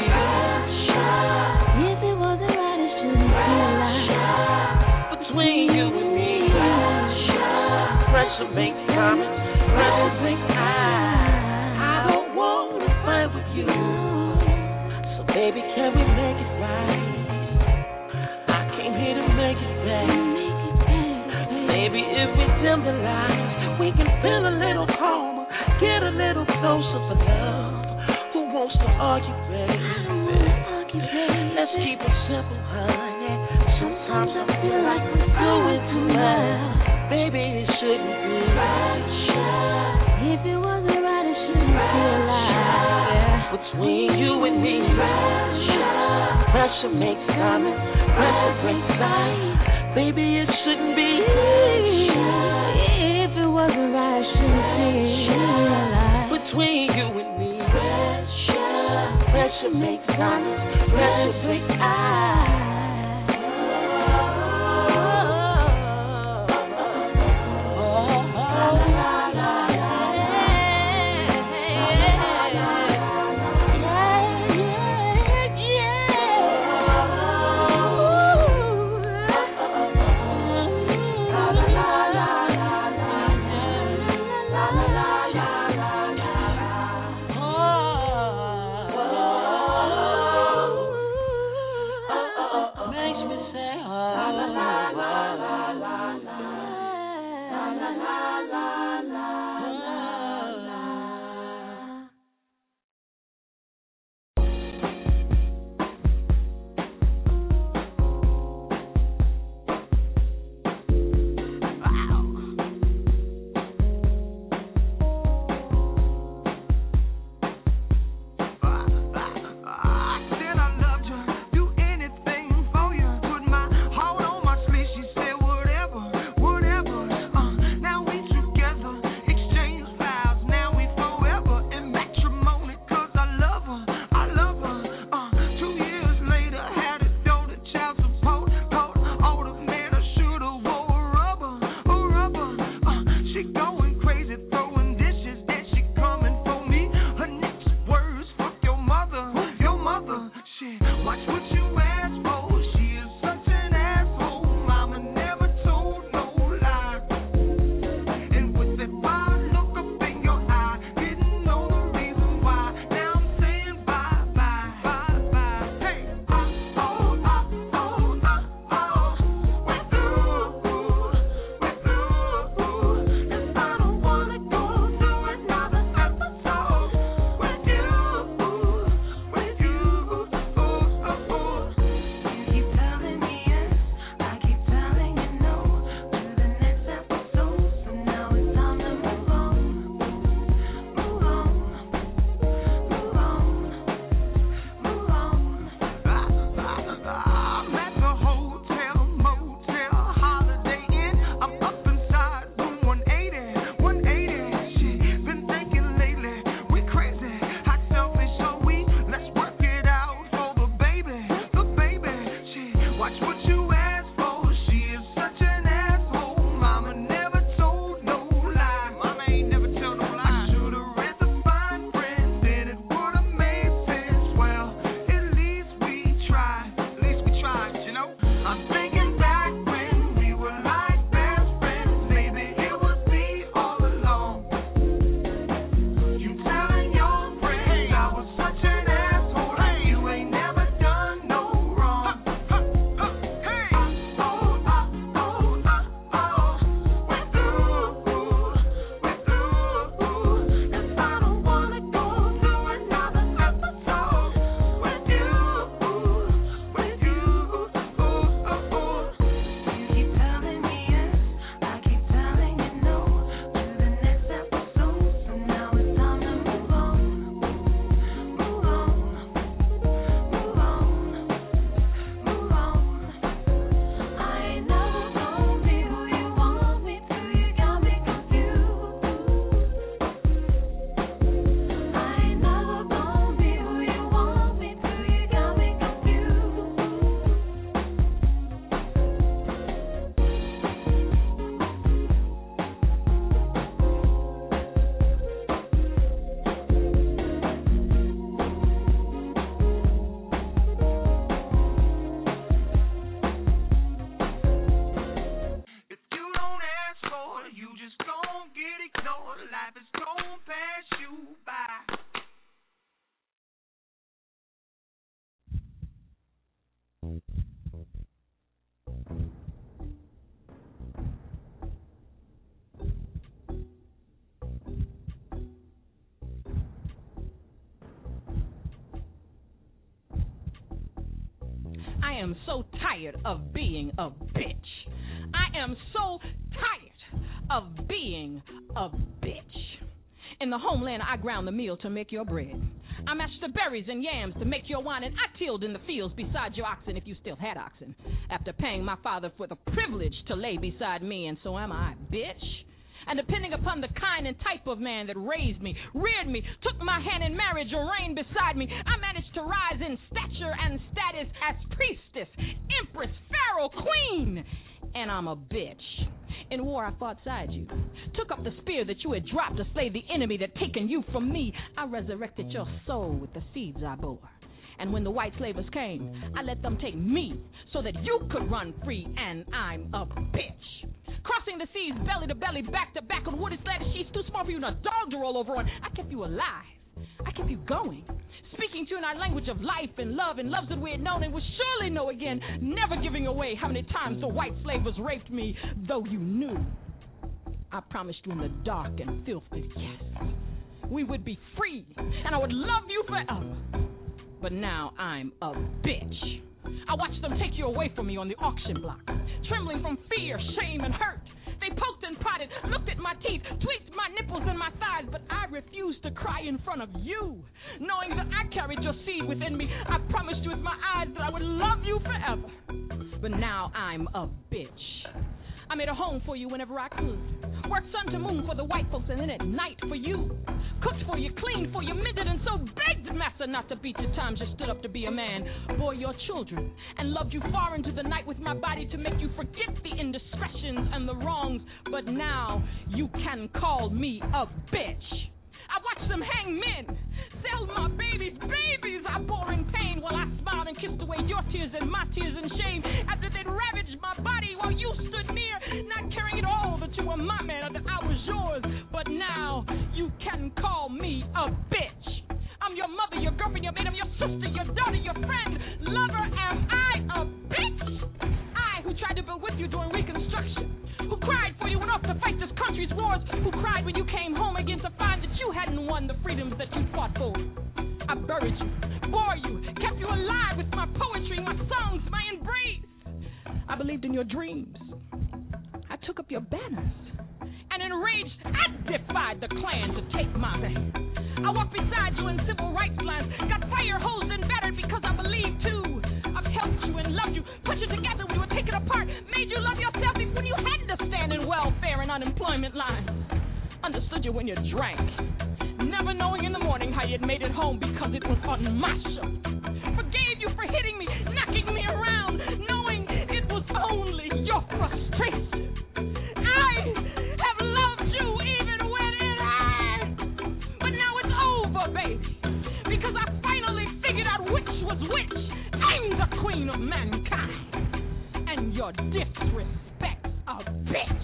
If it wasn't right, it shouldn't feel like between you and me. Pressure makes promise, pressure breaks iron. I don't want to fight with you, so baby, can we make it right? I came here to make it better. Maybe if we dim the lights, we can feel a little calmer, get a little closer for love. Who wants to argue, baby? Let's keep it simple, honey. Sometimes I feel like we're doing too much. Baby, it shouldn't be. If it wasn't right, it shouldn't feel like between you and me. Pressure makes coming, pressure breaks ice. Baby, it shouldn't be. If it wasn't right, I shouldn't feel like between you and me. Pressure makes silence, pressure breaks ice. am so tired of being a bitch. I am so tired of being a bitch. In the homeland, I ground the meal to make your bread. I mashed the berries and yams to make your wine, and I tilled in the fields beside your oxen if you still had oxen. After paying my father for the privilege to lay beside me, and so am I, bitch. And depending upon the kind and type of man that raised me, reared me, took my hand in marriage or reigned beside me, I managed to rise in stature and status as priestess, empress, pharaoh, queen. And I'm a bitch. In war, I fought side you, took up the spear that you had dropped to slay the enemy that taken you from me. I resurrected your soul with the seeds I bore. And when the white slavers came, I let them take me so that you could run free, and I'm a bitch. Crossing the seas belly to belly, back to back on wooded slatted sheets too small for you and a dog to roll over on. I kept you alive. I kept you going. Speaking to you in our language of life and loves that we had known and would surely know again. Never giving away how many times the white slavers raped me, though you knew. I promised you in the dark and filthy, yes, we would be free, and I would love you forever. But now I'm a bitch. I watched them take you away from me on the auction block, trembling from fear, shame, and hurt. They poked and prodded, looked at my teeth, tweaked my nipples and my thighs, but I refused to cry in front of you. Knowing that I carried your seed within me, I promised you with my eyes that I would love you forever. But now I'm a bitch. I made a home for you whenever I could. Worked sun to moon for the white folks, and then at night for you. Cooked for you, cleaned for you, mended, and so begged master not to beat the times you stood up to be a man. Bore your children, and loved you far into the night with my body to make you forget the indiscretions and the wrongs. But now you can call me a bitch. I watched them hang men, sell my babies I bore in pain while I smiled and kissed away your tears and my tears in shame. After they'd ravaged my body while you stood near, not caring at all that you were my man or that I was yours. But now you can call me a bitch. I'm your mother, your girlfriend, your maid, I'm your sister, your daughter, your friend, lover. Am I a bitch? I who tried to build with you during Reconstruction, who cried for you went off to fight this country's wars, who cried when you came home again to find that you hadn't won the freedoms that you fought for. I buried you, bore you, kept you alive with my poetry, my songs, my embrace. I believed in your dreams. I took up your banners. And enraged, I defied the Klan to take my name. I walked beside you in civil rights lines, got fire hosed and battered because I believed too. I've helped you and loved you, put you together when you were taken apart, made you love yourself when you had to stand in welfare and unemployment lines. Understood you when you drank, never knowing in the morning how you'd made it home because it was on my show. Forgave you for hitting me, knocking me around, knowing it was only your frustration. I have loved you even when it hurt, but now it's over, baby, because I finally figured out which was which. I'm the queen of mankind, and your disrespect's a bitch.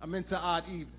I'm into odd evenings.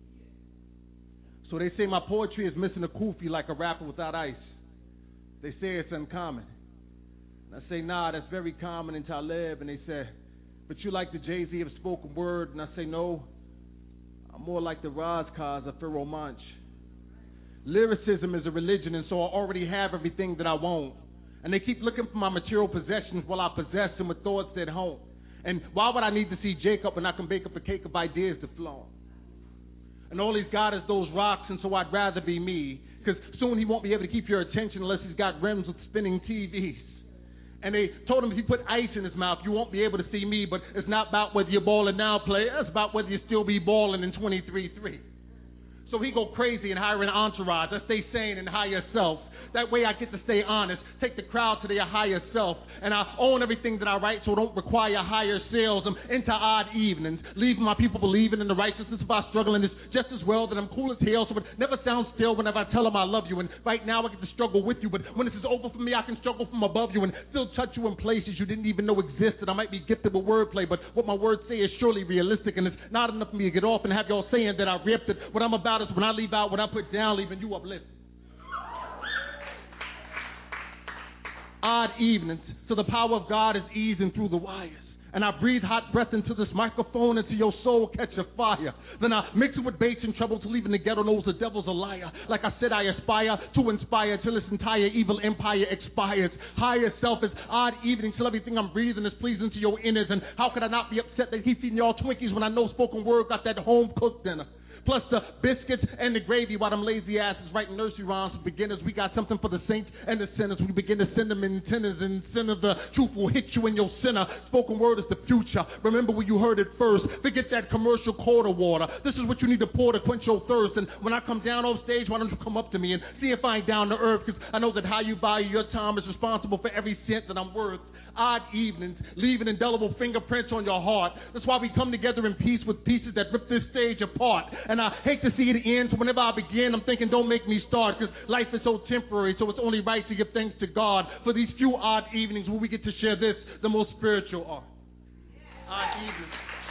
So they say my poetry is missing a kufi like a rapper without ice. They say it's uncommon. And I say, nah, that's very common in Talib. And they say, but you like the Jay-Z of spoken word. And I say, no, I'm more like the Razkaz of Pharaoh Monch. Lyricism is a religion, and so I already have everything that I want. And they keep looking for my material possessions while I possess them with thoughts that haunt. And why would I need to see Jacob when I can bake up a cake of ideas to flaunt? And all he's got is those rocks, and so I'd rather be me. Because soon he won't be able to keep your attention unless he's got rims with spinning TVs. And they told him if he put ice in his mouth, you won't be able to see me. But it's not about whether you're balling now, player. It's about whether you still be balling in 23-3. So he go crazy and hire an entourage. I stay sane and hire yourself. That way I get to stay honest, take the crowd to their higher self. And I own everything that I write, so don't require higher sales. I'm into odd evenings, leaving my people believing in the righteousness of our struggle. And it's just as well that I'm cool as hell, so it never sounds still whenever I tell them I love you. And right now I get to struggle with you, but when this is over for me, I can struggle from above you and still touch you in places you didn't even know existed. I might be gifted with wordplay, but what my words say is surely realistic. And it's not enough for me to get off and have y'all saying that I ripped it. What I'm about is when I leave out, what I put down, leaving you uplifted. Odd evenings, so the power of God is easing through the wires. And I breathe hot breath into this microphone until your soul catch a fire. Then I mix it with bass and treble till even the ghetto knows the devil's a liar. Like I said, I aspire to inspire till this entire evil empire expires. Higher self is odd evenings till everything I'm breathing is pleasing to your innards. And how could I not be upset that he's feeding y'all Twinkies when I know spoken word got that home-cooked dinner? Plus the biscuits and the gravy while them lazy asses writing nursery rhymes for beginners. We got something for the saints and the sinners. We begin to send them in tenors, and sin of the truth will hit you in your sinner. Spoken word is the future. Remember where you heard it first. Forget that commercial quarter water. This is what you need to pour to quench your thirst. And when I come down off stage, why don't you come up to me and see if I ain't down to earth? Because I know that how you value your time is responsible for every cent that I'm worth. Odd evenings, leaving indelible fingerprints on your heart. That's why we come together in peace with pieces that rip this stage apart. And I hate to see it end, so whenever I begin, I'm thinking don't make me start, because life is so temporary, so it's only right to give thanks to God for these few odd evenings where we get to share this, the most spiritual art. Odd evenings.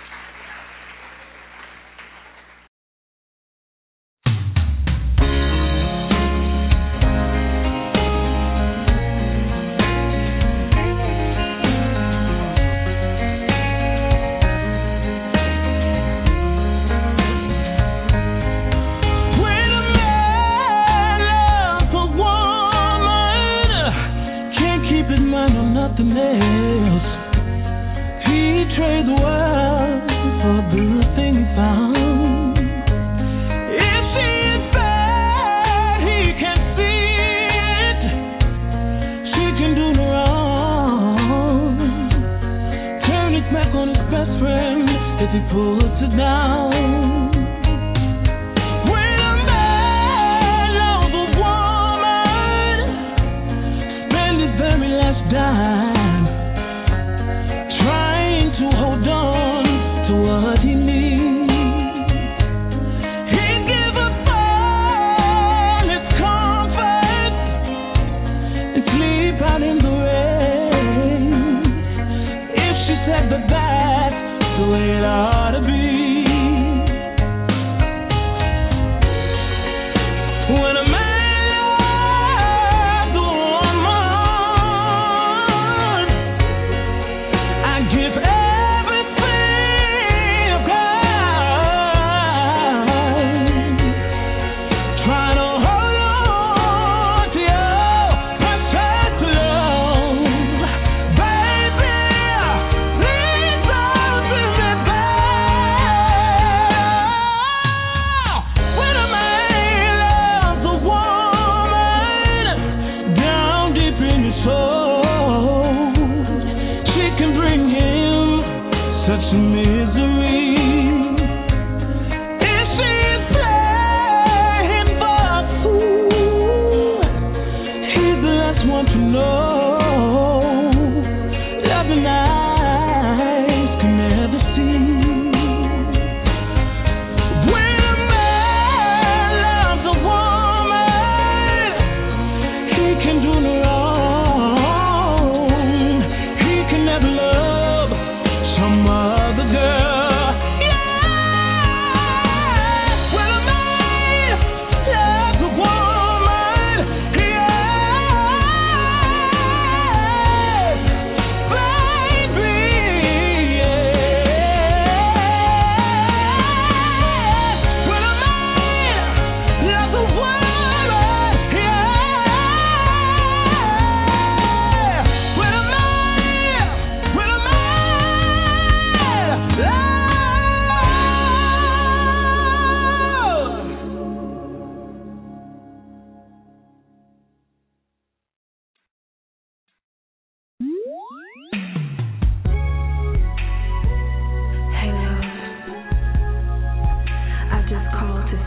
Nothing else. He trade the world for a good thing found. If she is bad, he can see it. She can do no wrong. Turn his back on his best friend if he pulls her down. When a man loves a woman, spend his very last dime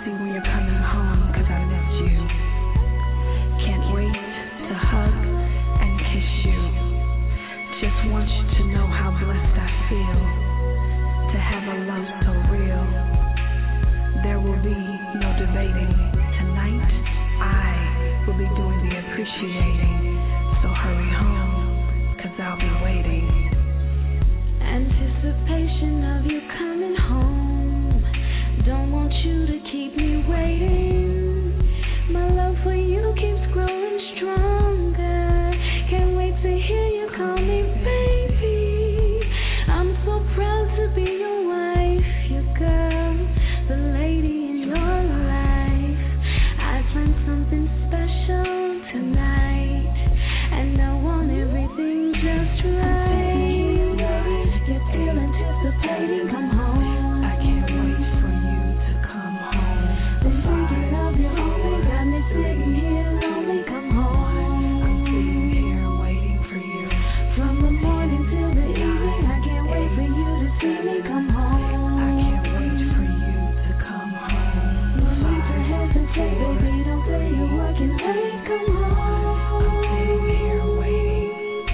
see when you're coming home, 'cause I miss you. Can't wait to hug and kiss you. Just want you to know how blessed I feel to have a love so real. There will be no debating. Tonight I will be doing the appreciating. So hurry home, 'cause I'll be waiting. Anticipation of you coming home. Don't want you to keep me waiting. My love for you keeps growing stronger. Can't wait to hear you call me baby. I'm so proud to be your wife, your girl, the lady in your life. I planned something special tonight, and I want everything just right. You're still anticipating, come home. I can't wait for you to come home. Been thinking of you only, got me sitting here lonely, come home. I'm sitting here waiting for you. From the morning till the evening, I can't wait for you to see me, come home. I can't wait for you to come home. No need to hesitate, baby, don't say you're working late, come home. I'm sitting here waiting.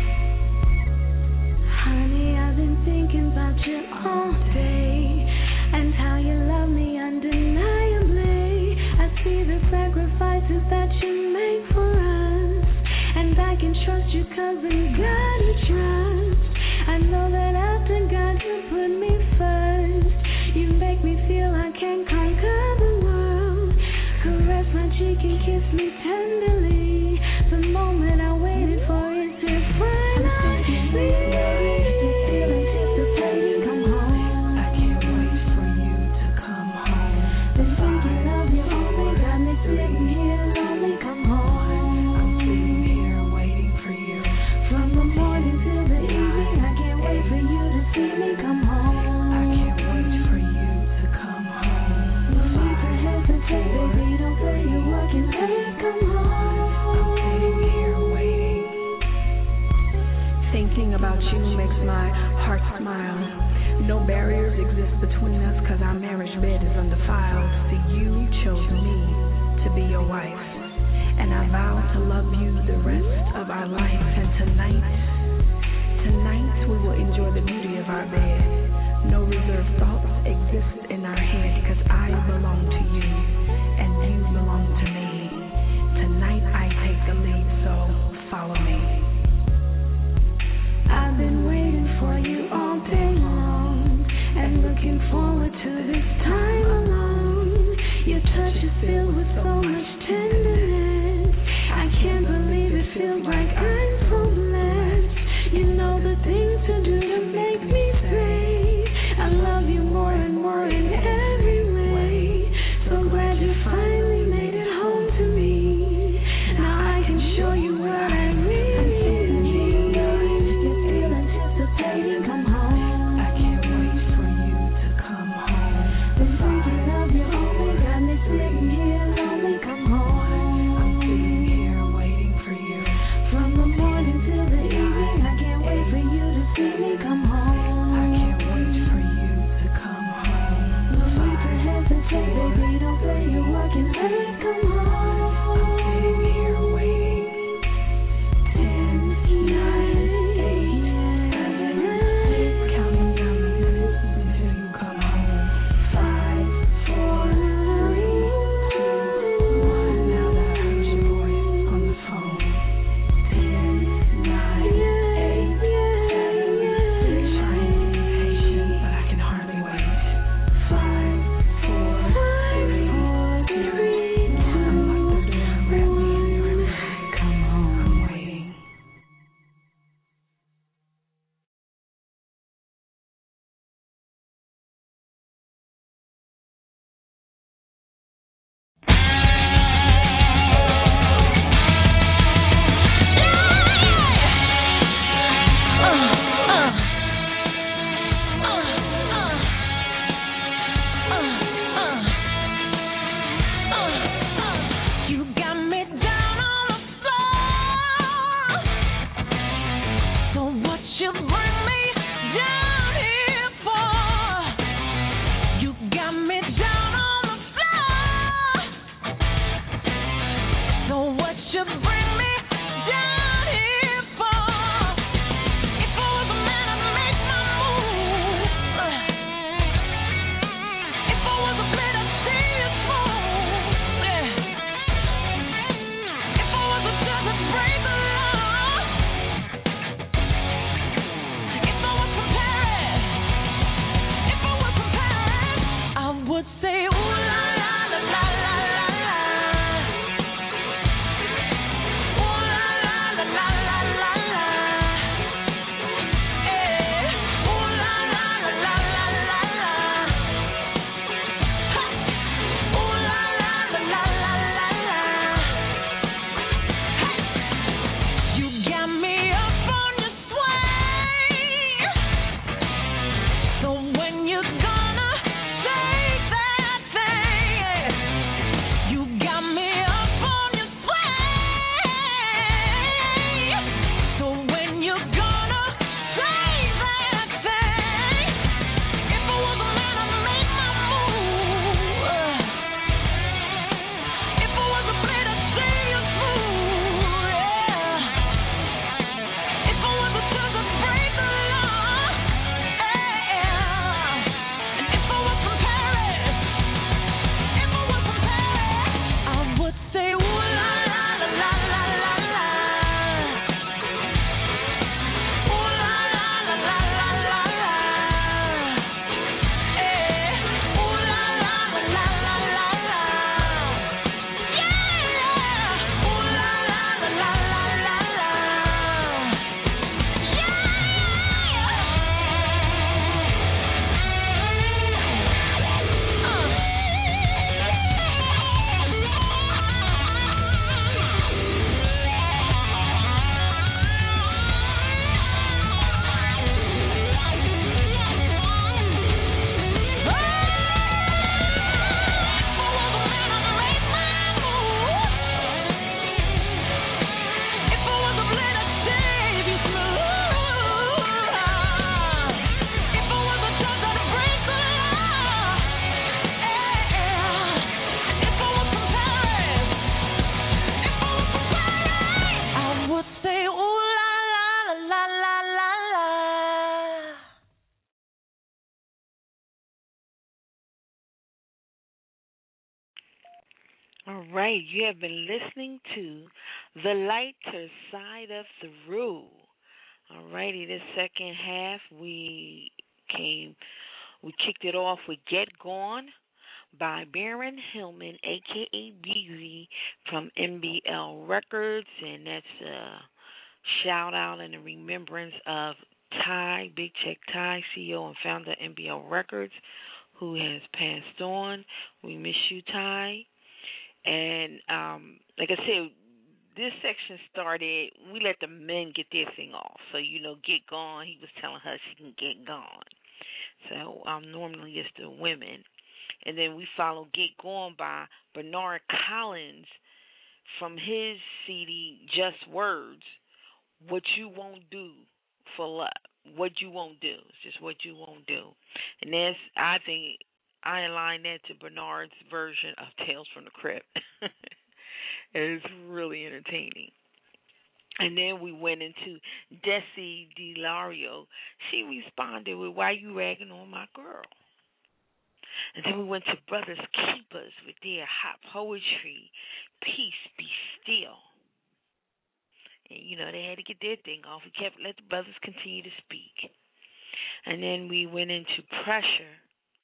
Honey, I've been thinking about you all day, and how you love me undeniably. I see the sacrifices that you make for us, and I can trust you 'cause in God you trust. I know that after God you put me first. You make me feel I can conquer the world. Caress my cheek and kiss me tenderly. The moment I waited for is here finally. Still anticipating, come home. I can't wait for you to come home. Been thinking of you only, got me sitting here lonely, come home. I'm sitting here waiting for you. From the morning till the evening, I can't wait for you to see me, come home. I can't wait for you to come home. No need to hesitate, baby, don't say you're working late, come home. I'm sitting here waiting. Thinking about you makes my heart smile. No barriers exist between us 'cause our marriage bed is undefiled. See, you chose me to be your wife, and I vow to love you the rest of our life. And tonight we will enjoy the beauty of our bed. No reserved thoughts exist in our head 'cause I belong to you and you belong to me. Tonight I take the lead, so follow me. I've been waiting for you all day long, and looking forward to this time alone. Your touch is filled with so much tenderness. I can't believe it feels like I'm All right, you have been listening to The Lighter Side of Through. All righty, this second half we kicked it off with Get Gone by Baron Hillman, a.k.a. BZ, from MBL Records, and that's a shout-out and a remembrance of Ty, Big Check Ty, CEO and founder of MBL Records, who has passed on. We miss you, Ty. And like I said, this section started, we let the men get their thing off. So, Get Gone, he was telling her she can get gone. So normally it's the women. And then we follow Get Gone by Bernard Collins from his CD, Just Words, What You Won't Do for Love. What you won't do. It's just what you won't do. And that's, I think, I align that to Bernard's version of Tales from the Crypt. It's really entertaining. And then we went into Desi DiLario. She responded with, Why You Ragging on My Girl? And then we went to Brothers Keepers with their hot poetry, Peace Be Still. And, they had to get their thing off. We let the brothers continue to speak. And then we went into Pressure,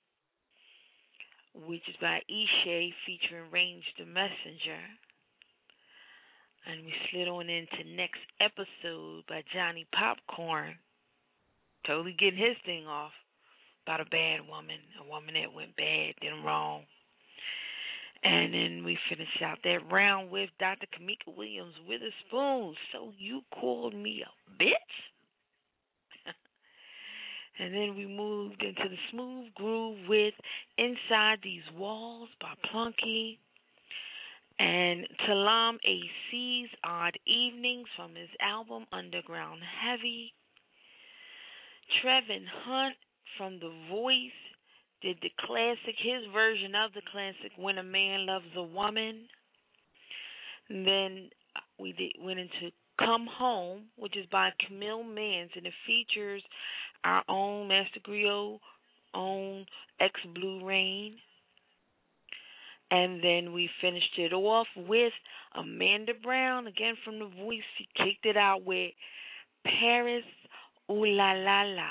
which is by Ishe featuring Range the Messenger. And we slid on into Next Episode by Johnny Popcorn, totally getting his thing off, about a bad woman, a woman that went bad, did wrong. And then we finished out that round with Dr. Kamika Williams, Witherspoon, So You Called Me a Bitch? And then we moved into the smooth groove with Inside These Walls by Plunky. And Talam AC's Odd Evenings from his album Underground Heavy. Trevin Hunt from The Voice did the classic, his version of the classic, When a Man Loves a Woman. And then we went into Come Home, which is by Camille Mans, and it features our own Master Griot, own ex-Blue Rain. And then we finished it off with Amanda Brown, again from The Voice. She kicked it out with Paris Ooh La La La.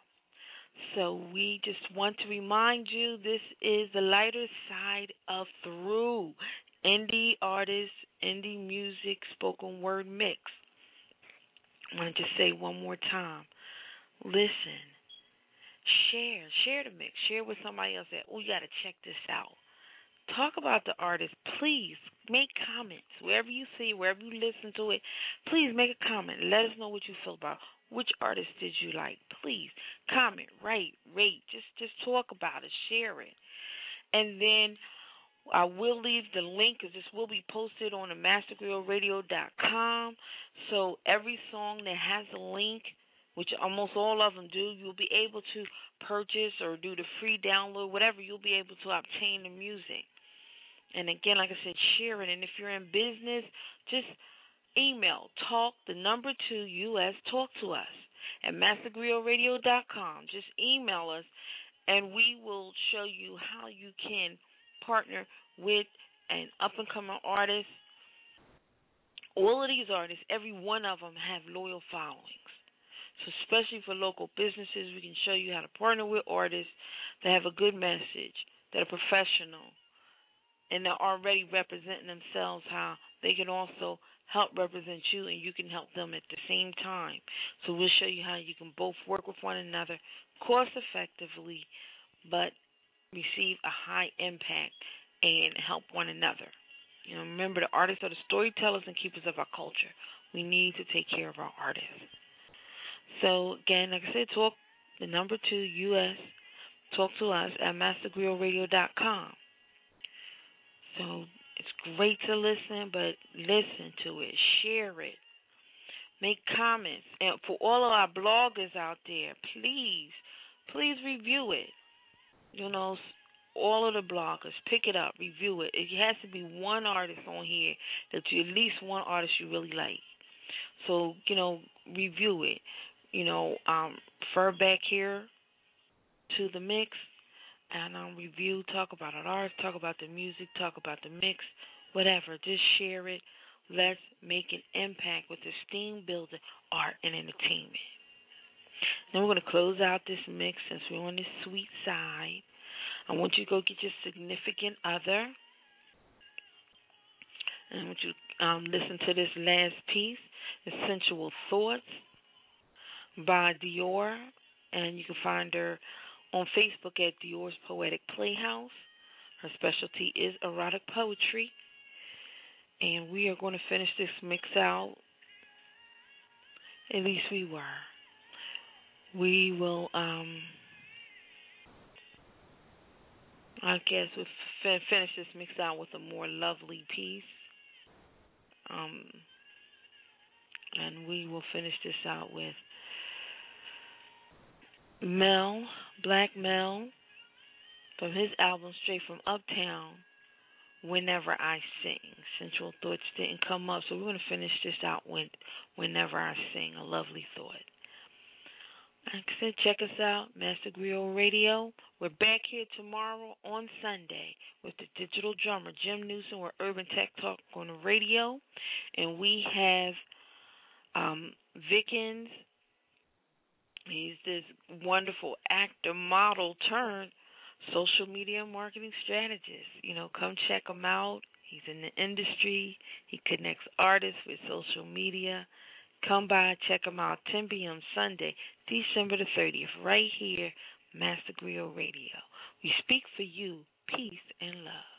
So we just want to remind you, this is the lighter side of Through, indie artists, indie music, spoken word mix. I want to just say one more time, listen, share the mix, share with somebody else that, you got to check this out. Talk about the artist. Please make comments. Wherever you see, wherever you listen to it, please make a comment. Let us know what you feel about. Which artist did you like? Please comment, write, rate. Just talk about it. Share it. And then I will leave the link, because this will be posted on the mastergrillradio.com. So every song that has a link, which almost all of them do, you'll be able to purchase or do the free download, whatever, you'll be able to obtain the music. And again, like I said, share it. And if you're in business, just email talk2us, talk to us at mastergrillradio.com. Just email us, and we will show you how you can partner with an up-and-coming artist. All of these artists, every one of them have loyal followings. So especially for local businesses, we can show you how to partner with artists that have a good message, that are professional, and they're already representing themselves, how they can also help represent you, and you can help them at the same time. So we'll show you how you can both work with one another cost effectively, but receive a high impact and help one another. Remember, the artists are the storytellers and keepers of our culture. We need to take care of our artists. So again, like I said, talk the number 2 US, talk to us at mastergrillradio.com. So it's great to listen, but listen to it, share it, make comments. And for all of our bloggers out there, please review it. All of the bloggers, pick it up, review it. It has to be one artist on here that you, at least one artist you really like. So, review it. Refer back here to the mix and review, talk about an artist, talk about the music, talk about the mix, whatever. Just share it. Let's make an impact with esteem building, art, and entertainment. Then we're going to close out this mix since we're on the sweet side. I want you to go get your significant other. And I want you to listen to this last piece, Sensual Thoughts by Dior. And you can find her on Facebook at Dior's Poetic Playhouse. Her specialty is erotic poetry. And we are going to finish this mix out. At least we were. We will, I guess we'll finish this mix out with a more lovely piece. And we will finish this out with Mel, Black Mel, from his album Straight from Uptown, Whenever I Sing. Sensual Thoughts didn't come up, so we're going to finish this out with Whenever I Sing, a lovely thought. Like I said, check us out, Master Griot Radio. We're back here tomorrow on Sunday with the digital drummer, Jim Newsom, with Urban Tech Talk on the radio. And we have Vickens. He's this wonderful actor, model, turned social media marketing strategist. You know, come check him out. He's in the industry. He connects artists with social media. Come by, check him out, 10 p.m. Sunday, December the 30th, right here, Master Griot Radio. We speak for you, peace and love.